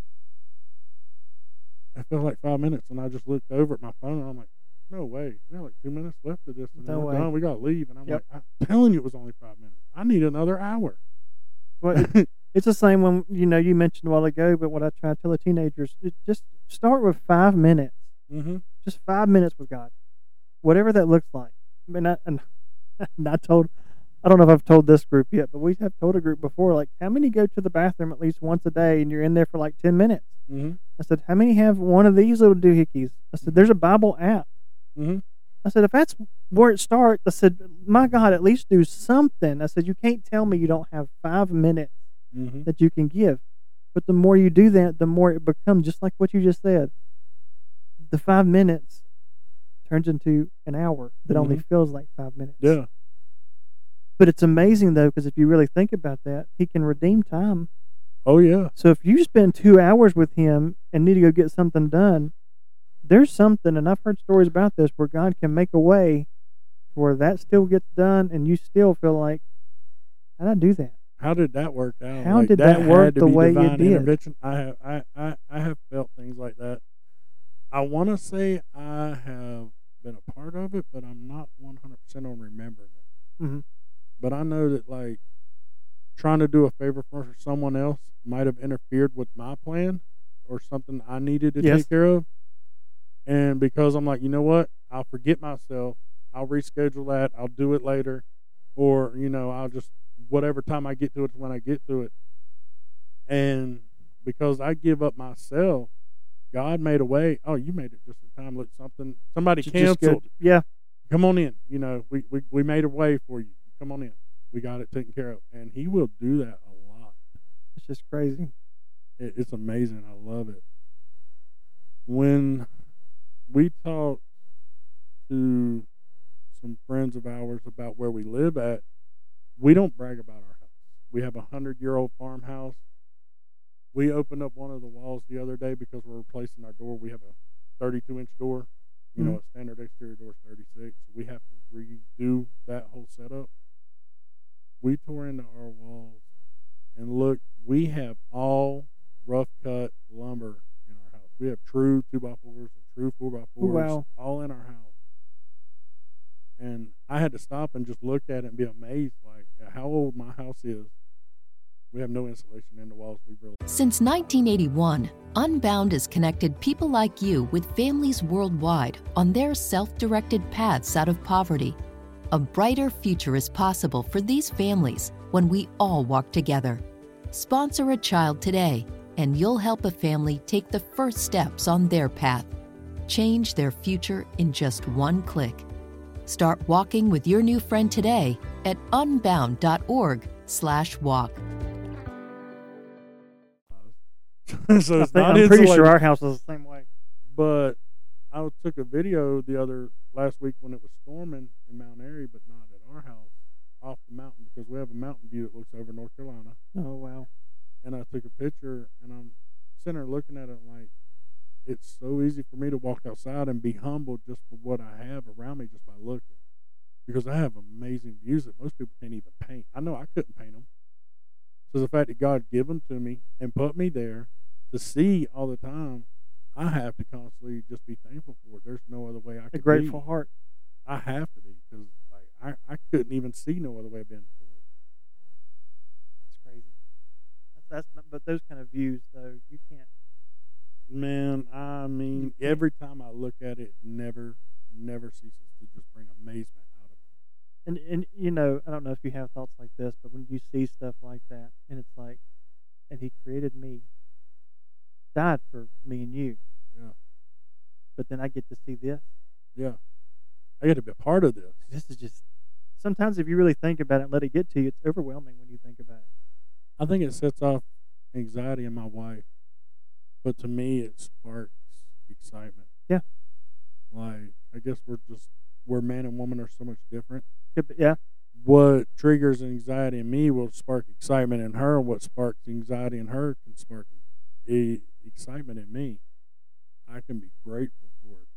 I felt like five minutes, and I just looked over at my phone, and I'm like, no way. We got like two minutes left of this, and then No we're way. done. We got to leave, and I'm Yep. like, I'm telling you, it was only five minutes. I need another hour. Well, it, it's the same when, you know, you mentioned a while ago, but what I try to tell the teenagers, it, just start with five minutes. Mm-hmm. Just five minutes with God, whatever that looks like. I mean, I, and, and I told, I don't know if I've told this group yet, but we have told a group before, like, how many go to the bathroom at least once a day and you're in there for like ten minutes? Mm-hmm. I said, how many have one of these little doohickeys? I said, there's a Bible app. Mm-hmm. I said, if that's where it starts, I said, my God, at least do something. I said, you can't tell me you don't have five minutes Mm-hmm. that you can give. But the more you do that, the more it becomes just like what you just said. The five minutes turns into an hour that only Mhm. feels like five minutes. Yeah. But it's amazing, though, because if you really think about that, He can redeem time. Oh, yeah. So if you spend two hours with Him and need to go get something done, there's something, and I've heard stories about this, where God can make a way where that still gets done and you still feel like, how did I do that? How did that work out? How Like, did that work had to the be way it divine did? intervention. I have, I, I, I have felt things like that. I want to say I have been a part of it, but I'm not one hundred percent on remembering it. Mhm. But I know that, like, trying to do a favor for someone else might have interfered with my plan or something I needed to Yes. take care of. And because I'm like, you know what? I'll forget myself. I'll reschedule that. I'll do it later. or you know, I'll just whatever time I get to it is when I get to it. And because I give up myself, God made a way. Oh, you made it just in time. Look, something somebody Ju- just canceled. good. Yeah. Come on in. You know, we, we we made a way for you. Come on in. We got it taken care of, and He will do that a lot. It's just crazy. It, it's amazing. I love it. When we talked to some friends of ours about where we live at, we don't brag about our house. We have a hundred year old farmhouse. We opened up one of the walls the other day because we're replacing our door. We have a thirty-two inch door. You Mhm. know, a standard exterior door is thirty-six. We have to redo that whole setup. We tore into our walls, and look, we have all rough cut lumber in our house. We have true two by fours and true four by fours, wow. all in our house. And I had to stop and just look at it and be amazed, like at how old my house is. We have no insulation in the walls. We really. Since nineteen eighty-one, Unbound has connected people like you with families worldwide on their self-directed paths out of poverty. A brighter future is possible for these families when we all walk together. Sponsor a child today, and you'll help a family take the first steps on their path. Change their future in just one click. Start walking with your new friend today at unbound.org slash walk. So I it's think, not I'm pretty insulated. sure our house is the same way. But I took a video the other last week when it was storming in Mount Airy, but not at our house, off the mountain, because we have a mountain view that looks over North Carolina. Oh, wow. And I took a picture, and I'm sitting there looking at it like, it's so easy for me to walk outside and be humbled just for what I have around me just by looking. Because I have amazing views that most people can't even paint. I know I couldn't paint them. So the fact that God gave them to me and put me there to see all the time, I have to constantly just be thankful for it. There's no other way I could A grateful be. heart. I have to be, because like I, I couldn't even see no other way of being for it. That's crazy. That's, that's but those kind of views though, you can't. Man, I mean, every time I look at it, it never, never ceases to just bring amazement out of me. And and you know, I don't know if you have thoughts like this, but when you see stuff like that, and it's like, and He created me, died for me and you. Yeah. But then I get to see this. Yeah. I get to be a part of this. This is just. Sometimes, if you really think about it, and let it get to you, it's overwhelming when you think about it. I think it sets off anxiety in my wife, but to me, it sparks excitement. Yeah. Like, I guess we're just, where man and woman are so much different. Could be, yeah. What triggers anxiety in me will spark excitement in her. What sparks anxiety in her can spark e- excitement in me. I can be grateful for it.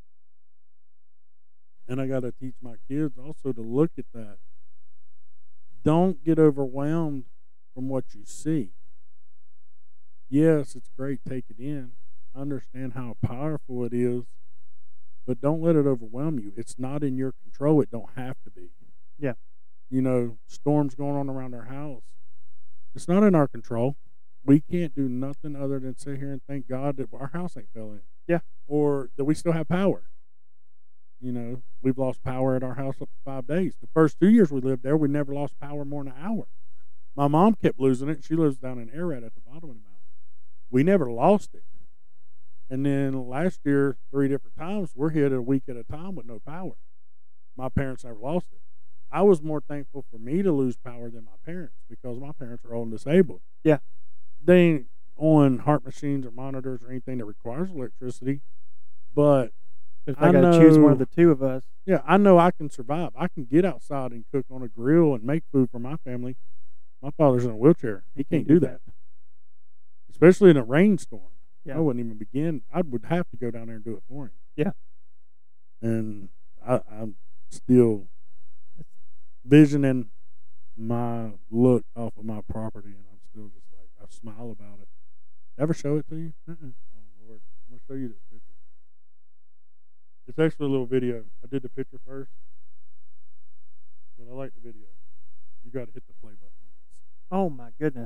And I got to teach my kids also to look at that. Don't get overwhelmed from what you see. Yes, it's great. Take it in. Understand how powerful it is. But don't let it overwhelm you. It's not in your control. It don't have to be. Yeah. You know, storms going on around our house. It's not in our control. We can't do nothing other than sit here and thank God that our house ain't fell in. Yeah. Or that we still have power. You know, we've lost power at our house up to five days. The first two years we lived there, we never lost power more than an hour. My mom kept losing it. She lives down in Ararat at the bottom of the mountain. We never lost it. And then last year, three different times, we're hit a week at a time with no power. My parents never lost it. I was more thankful for me to lose power than my parents, because my parents are old and disabled. Yeah. They ain't on heart machines or monitors or anything that requires electricity, but If I I got to choose one know- of the two of us, yeah, I know I can survive. I can get outside and cook on a grill and make food for my family. My father's in a wheelchair. He can't do that, especially in a rainstorm. Yeah. I wouldn't even begin. I would have to go down there and do it for him. Yeah. And I, I'm still visioning my look off of my property, and I'm still just like, I smile about it. Ever show it to you? Mm-mm. Oh, Lord. I'm going to show you this picture. It's actually a little video. I did the picture first, but I like the video. You got to hit the play button on this. oh my goodness.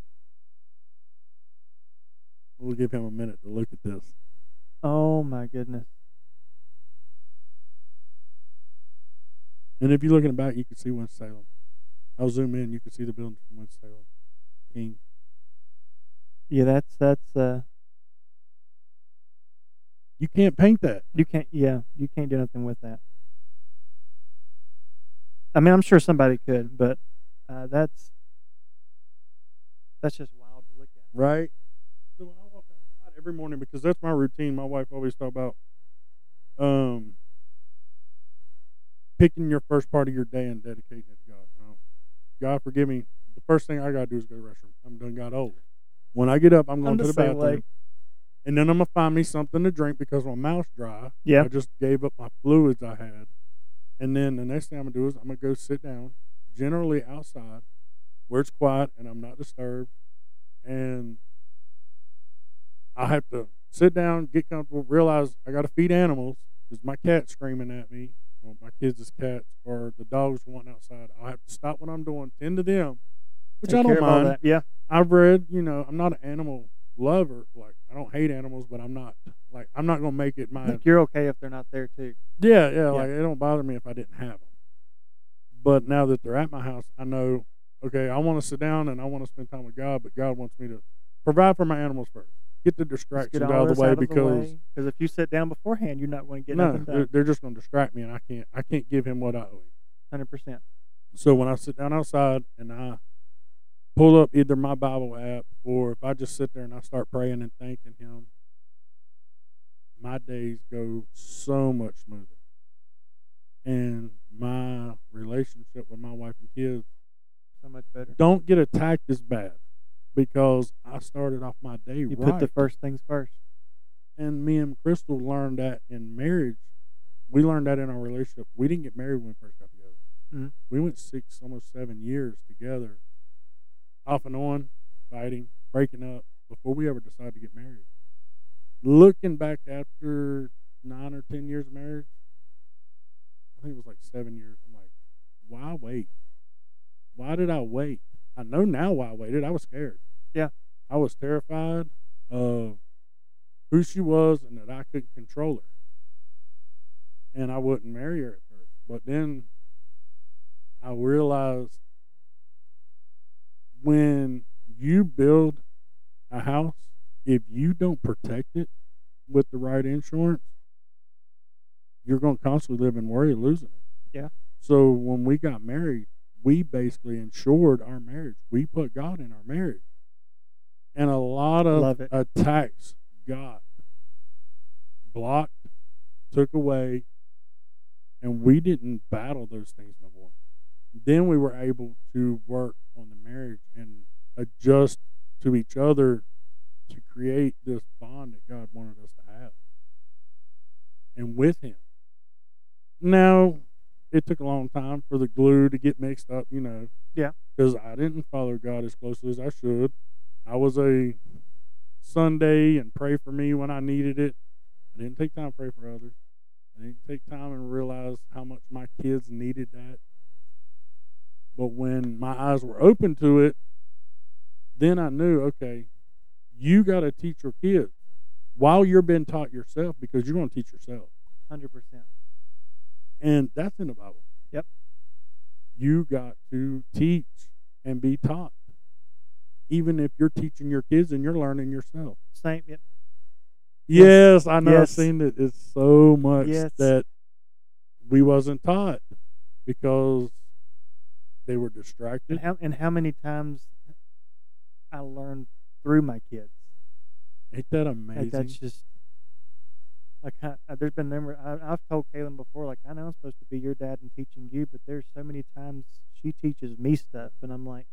We'll give him a minute to look at this. Oh my goodness. And if you look in the back, you can see Winston-Salem. I'll zoom in. You can see the building from Winston-Salem. King. Yeah, that's that's uh. You can't paint that. You can't. Yeah, you can't do nothing with that. I mean, I'm sure somebody could, but uh, that's that's just wild to look at. Right. So I walk outside every morning because that's my routine. My wife always talk about um picking your first part of your day and dedicating it to God. Now, God forgive me. The first thing I gotta do is go to the restroom. I'm done got old. When I get up, I'm going I'm to the the same bathroom. way. And then I'm gonna find me something to drink because my mouth's dry. Yeah. I just gave up my fluids I had. And then the next thing I'm gonna do is I'm gonna go sit down, generally outside, where it's quiet and I'm not disturbed. And I have to sit down, get comfortable, realize I gotta feed animals because my cat's screaming at me, or my kids' cats, or the dogs wanting outside. I have to stop what I'm doing, tend to them, which Take I care don't of all mind. that. Yeah. I've read, you know, I'm not an animal lover. Like, I don't hate animals, but I'm not like I'm not gonna make it my. Like you're okay if they're not there too. Yeah, yeah, like it don't bother me if I didn't have them. But now that they're at my house, I know, okay, I want to sit down and I want to spend time with God, but God wants me to provide for my animals first. Get the distractions Get out all of the this way out of the because way. Because if you sit down beforehand, you're not going to get no, nothing they're, done. they're just going to distract me, and I can't, I can't give him what I owe him. Hundred percent. So when I sit down outside and I pull up either my Bible app or if I just sit there and I start praying and thanking him, my days go so much smoother. And my relationship with my wife and kids So much better. don't get attacked as bad because I started off my day You right. put the first things first. And me and Crystal learned that in marriage. We learned that in our relationship. We didn't get married when we first got together. Mm-hmm. We went six, almost seven years together, off and on, fighting, breaking up, before we ever decided to get married. Looking back after nine or ten years of marriage, I think it was like seven years. I'm like, why wait? Why did I wait? I know now why I waited. I was scared. Yeah. I was terrified of who she was and that I couldn't control her. And I wouldn't marry her at first. But then I realized when you build a house, if you don't protect it with the right insurance, you're going to constantly live in worry of losing it. Yeah. So when we got married, we basically insured our marriage. We put God in our marriage. And a lot of attacks got blocked, took away, and we didn't battle those things no more. Then we were able to work on the marriage and adjust to each other to create this bond that God wanted us to have. And with him. Now, it took a long time for the glue to get mixed up, you know. Yeah. Because I didn't follow God as closely as I should. I was a Sunday and pray for me when I needed it. I didn't take time to pray for others. I didn't take time and realize how much my kids needed that. But when my eyes were open to it, then I knew, okay, you got to teach your kids while you're being taught yourself, because you're going to teach yourself. one hundred percent. And that's in the Bible. Yep. You got to teach and be taught. Even if you're teaching your kids and you're learning yourself. Same. Yep. Yes, I know. Yes. I've seen it. It's so much Yes. that we wasn't taught because they were distracted. And how and how many times I learned through my kids. Ain't that amazing? Like that's just like I, I, there's been number. I, I've told Kaylin before, like I know I'm supposed to be your dad and teaching you, but there's so many times she teaches me stuff, and I'm like,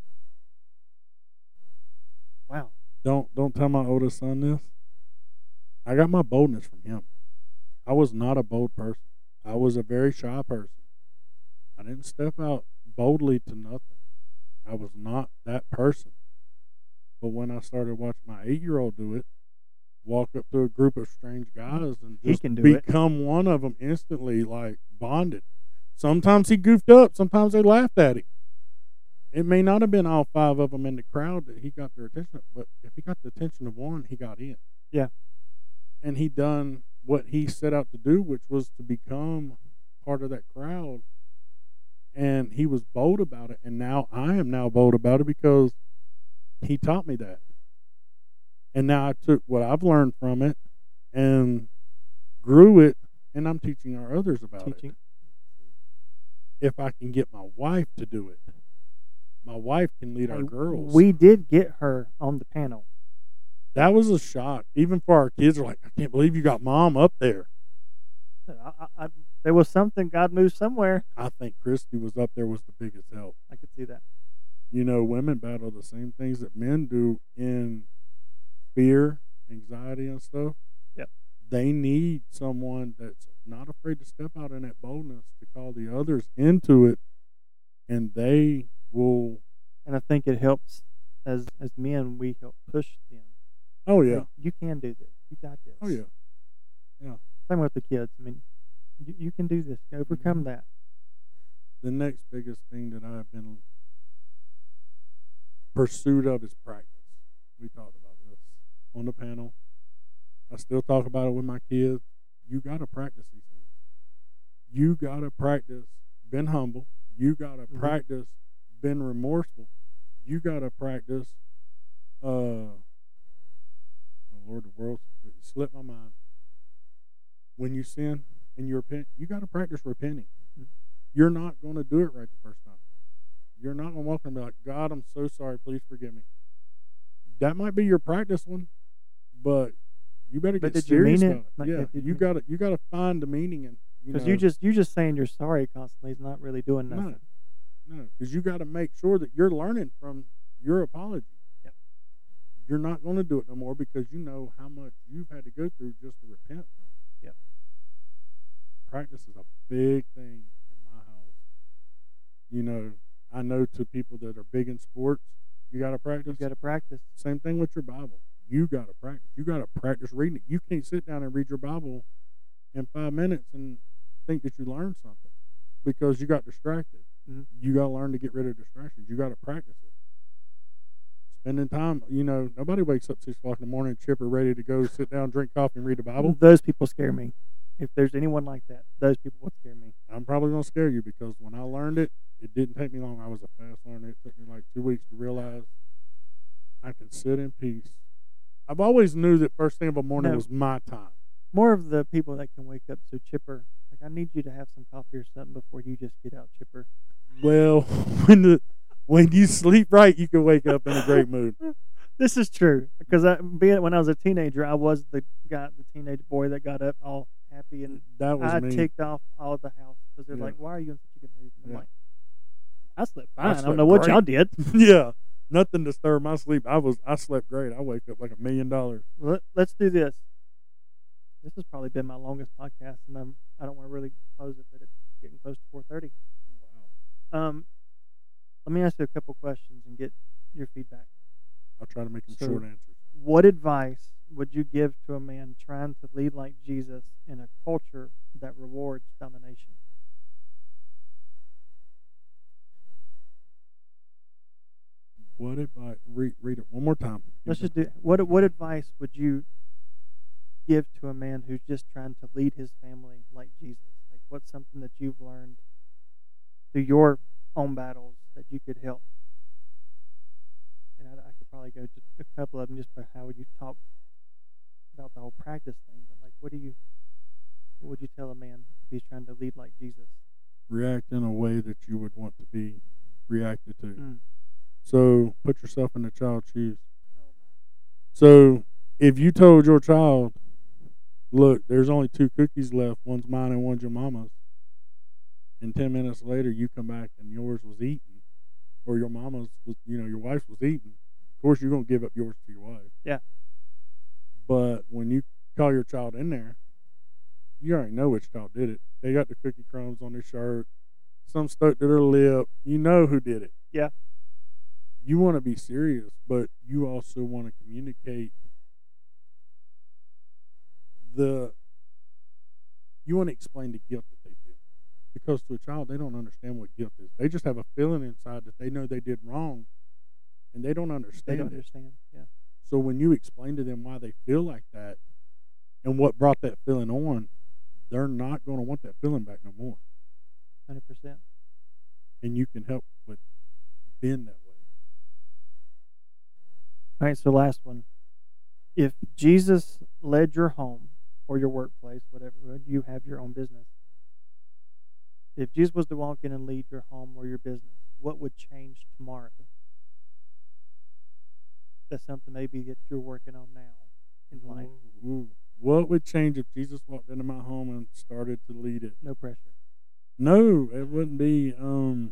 wow. Don't don't tell my oldest son this. I got my boldness from him. I was not a bold person. I was a very shy person. I didn't step out boldly to nothing. I was not that person. But when I started watching my eight-year-old do it, walk up to a group of strange guys and He just can do it. become one of them instantly, like bonded. Sometimes he goofed up. Sometimes they laughed at him. It may not have been all five of them in the crowd that he got their attention, but if he got the attention of one, he got in. Yeah. And he done what he set out to do, which was to become part of that crowd And he was bold about it, and now I am now bold about it because he taught me that. And now I took what I've learned from it and grew it, and I'm teaching our others about Teaching. it. If I can get my wife to do it, my wife can lead our Hey, girls. We did get her on the panel. That was a shock. Even for our kids, are like, I can't believe you got mom up there. I, I, I, there was something, God moved somewhere. I think Christy was up there was the biggest help. I could see that. You know, women battle the same things that men do in fear, anxiety, and stuff. Yep. They need someone that's not afraid to step out in that boldness to call the others into it, and they will. And I think it helps as as men, we help push them. Oh yeah. Like, you can do this. You got this. Oh yeah. Yeah. Same with the kids. I mean, you, you can do this. Overcome Mm-hmm. that. The next biggest thing that I've been pursuit of is practice. We talked about this on the panel. I still talk about it with my kids. You got to practice these things. You got to practice being humble. You got to Mhm. practice being remorseful. You got to practice, uh, oh Lord, the world it slipped my mind. When you sin and you repent, you got to practice repenting. Mhm. You're not going to do it right the first time. You're not going to walk and be like, God, I'm so sorry. Please forgive me. That might be your practice one, but you better But get did you mean serious it? about it. Like, yeah, did you you- got to you got to find the meaning in you know. Because you just you just saying you're sorry constantly is not really doing no, nothing. no, because you got to make sure that you're learning from your apology. Yep. You're not going to do it no more because you know how much you've had to go through just to repent from it. Yep. Practice is a big thing in my house. You know, I know to people that are big in sports, you got to practice. You got to practice. Same thing with your Bible. You got to practice. You got to practice reading it. You can't sit down and read your Bible in five minutes and think that you learned something because you got distracted. Mhm. You got to learn to get rid of distractions. You got to practice it. Spending time, you know, nobody wakes up six o'clock in the morning, chipper, ready to go sit down, drink coffee, and read the Bible. Those people scare me. If there's anyone like that, those people would scare me. I'm probably going to scare you because when I learned it, it didn't take me long. I was a fast learner. It took me like two weeks to realize I can sit in peace. I've always knew that first thing of the morning No. was my time. More of the people that can wake up so chipper. Like, I need you to have some coffee or something before you just get out chipper. Well, when the when you sleep right, you can wake up in a great mood. This is true because I, being when I was a teenager, I was the guy, the teenage boy that got up all happy and That was I me. ticked off all of the house because they're Yeah. like, "Why are you in such a good mood?" And I'm Yeah. like, "I slept I fine. I, don't slept know what great." y'all did." Yeah, nothing disturbed my sleep. I was I slept great. I wake up like a million dollars. Let, let's do this. This has probably been my longest podcast, and I'm I don't want to really close it, but it's getting close to four thirty. Wow. Um, let me ask you a couple questions and get your feedback. I'll try to make them So- short answers. What advice would you give to a man trying to lead like Jesus in a culture that rewards domination? What if I read read it one more time? Let's just do. What what advice would you give to a man who's just trying to lead his family like Jesus? Like, what's something that you've learned through your own battles that you could help? And I, I could probably go to a couple of them just by how you talked about the whole practice thing. But like, what do you? What would you tell a man if he's trying to lead like Jesus? react in a way that you would want to be reacted to. Mm. So put yourself in the child's shoes. So if you told your child, look, there's only two cookies left, one's mine and one's your mama's, and ten minutes later you come back and yours was eaten, or your mama's was, you know, your wife's was eaten, of course you're going to give up yours to your wife. Yeah. But when you call your child in there, you already know which child did it. They got the cookie crumbs on their shirt, some stuck to their lip. You know who did it. Yeah. You want to be serious, but you also want to communicate the, you want to explain the guilt that they feel. Because to a child, they don't understand what guilt is. They just have a feeling inside that they know they did wrong, and they don't They understand don't it. understand. Yeah. So when you explain to them why they feel like that and what brought that feeling on, they're not going to want that feeling back no more. Hundred percent. and you can help with being that way. All right, so last one. If Jesus led your home or your workplace, whatever, you have your own business. If Jesus was to walk in and lead your home or your business, what would change tomorrow? That's something maybe that you're working on now in life. Ooh, ooh. What would change if Jesus walked into my home and started to lead it? No pressure. No, it wouldn't be um,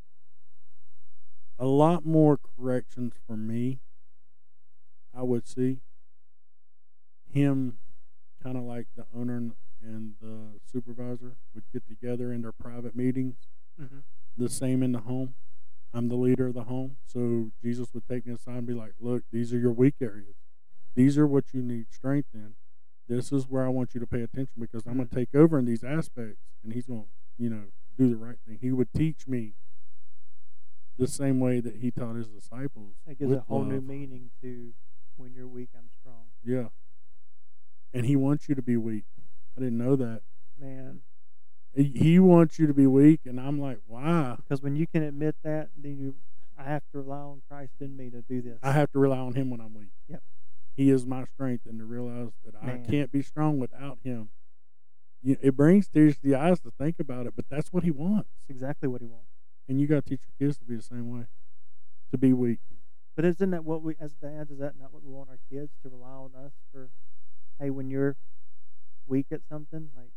a lot more corrections for me. I would see him kind of like the owner and the supervisor would get together in their private meetings. Mm-hmm. The same in the home. I'm the leader of the home, so Jesus would take me aside and be like, look, these are your weak areas. These are what you need strength in. This is where I want you to pay attention because I'm going to take over in these aspects, and he's going to, you know, do the right thing. He would teach me the same way that he taught his disciples. That gives a whole new meaning to when you're weak, I'm strong. Yeah. And he wants you to be weak. I didn't know that. Man. He wants you to be weak, and I'm like, why? Because when you can admit that, then you, I have to rely on Christ in me to do this. I have to rely on him when I'm weak. Yep. He is my strength, and to realize that Man. I can't be strong without him. You, it brings tears to the eyes to think about it, but that's what he wants. That's exactly what he wants. And you got to teach your kids to be the same way, to be weak. But isn't that what we, as dads, is that not what we want our kids to rely on us for? Hey, when you're weak at something, like.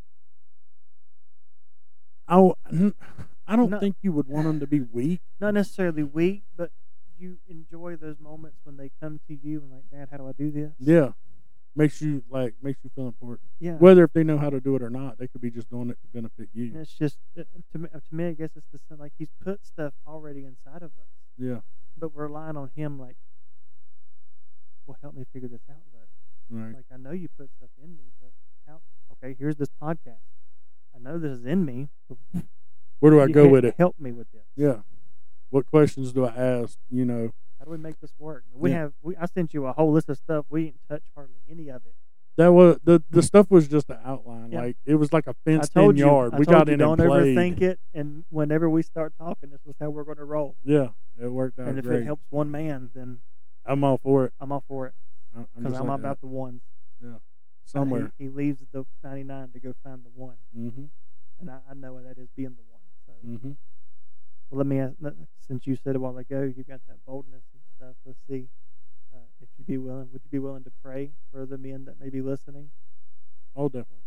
I, I don't No. think you would want them to be weak. Not necessarily weak, but you enjoy those moments when they come to you and like, Dad, how do I do this? Yeah. Makes you like makes you feel important. Yeah. Whether if they know how to do it or not, they could be just doing it to benefit you. And it's just uh, to me, to me, I guess it's the same. Like he's put stuff already inside of us, Yeah. but we're relying on him. Like, well, help me figure this out, though. Right. Like I know you put stuff in me, but how? Okay, here's this podcast. I know this is in me. But Where do I you go can't with it? Help me with this. Yeah. What questions do I ask? You know. How do we make this work? We Yeah. have. We, I sent you a whole list of stuff. We didn't touch hardly any of it. That was the the stuff was just an outline. Yeah. Like it was like a I fenced told in you. yard. I we told got you, in don't and played. overthink it. And whenever we start talking, this is how we're going to roll. Yeah, it worked out And if great. it helps one man, then I'm all for it. I'm all for it I- I'm because just I'm like about that. the ones. Yeah. Somewhere. He, he leaves the ninety-nine to go find the one, Mm-hmm. and I, I know what that is, being the one. So, Mm-hmm. well, let me ask. let- Since you said a while ago, you got that boldness and stuff. Let's see uh, if you'd be willing. Would you be willing to pray for the men that may be listening Oh, definitely.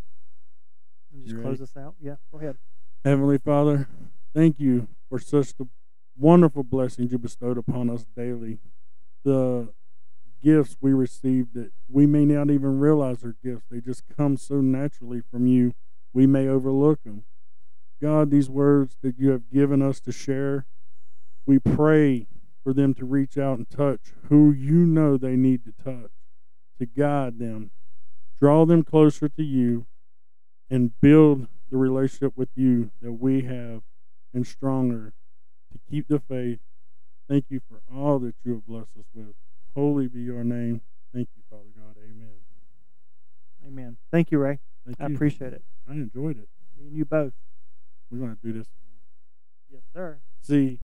and just You close ready? us out? Yeah, go ahead. Heavenly Father, thank you for such the wonderful blessings you bestowed upon us daily. The gifts we receive that we may not even realize are gifts. They just come so naturally from you. We may overlook them. God, these words that you have given us to share, we pray for them to reach out and touch who you know they need to touch, to guide them, draw them closer to you, and build the relationship with you that we have and stronger to keep the faith. Thank you for all that you have blessed us with. Holy be your name. Thank you, Father God. Amen. Amen. Thank you, Ray. Thank I you. appreciate it. I enjoyed it. Me and you both. We're going to do this. Yes, sir. See,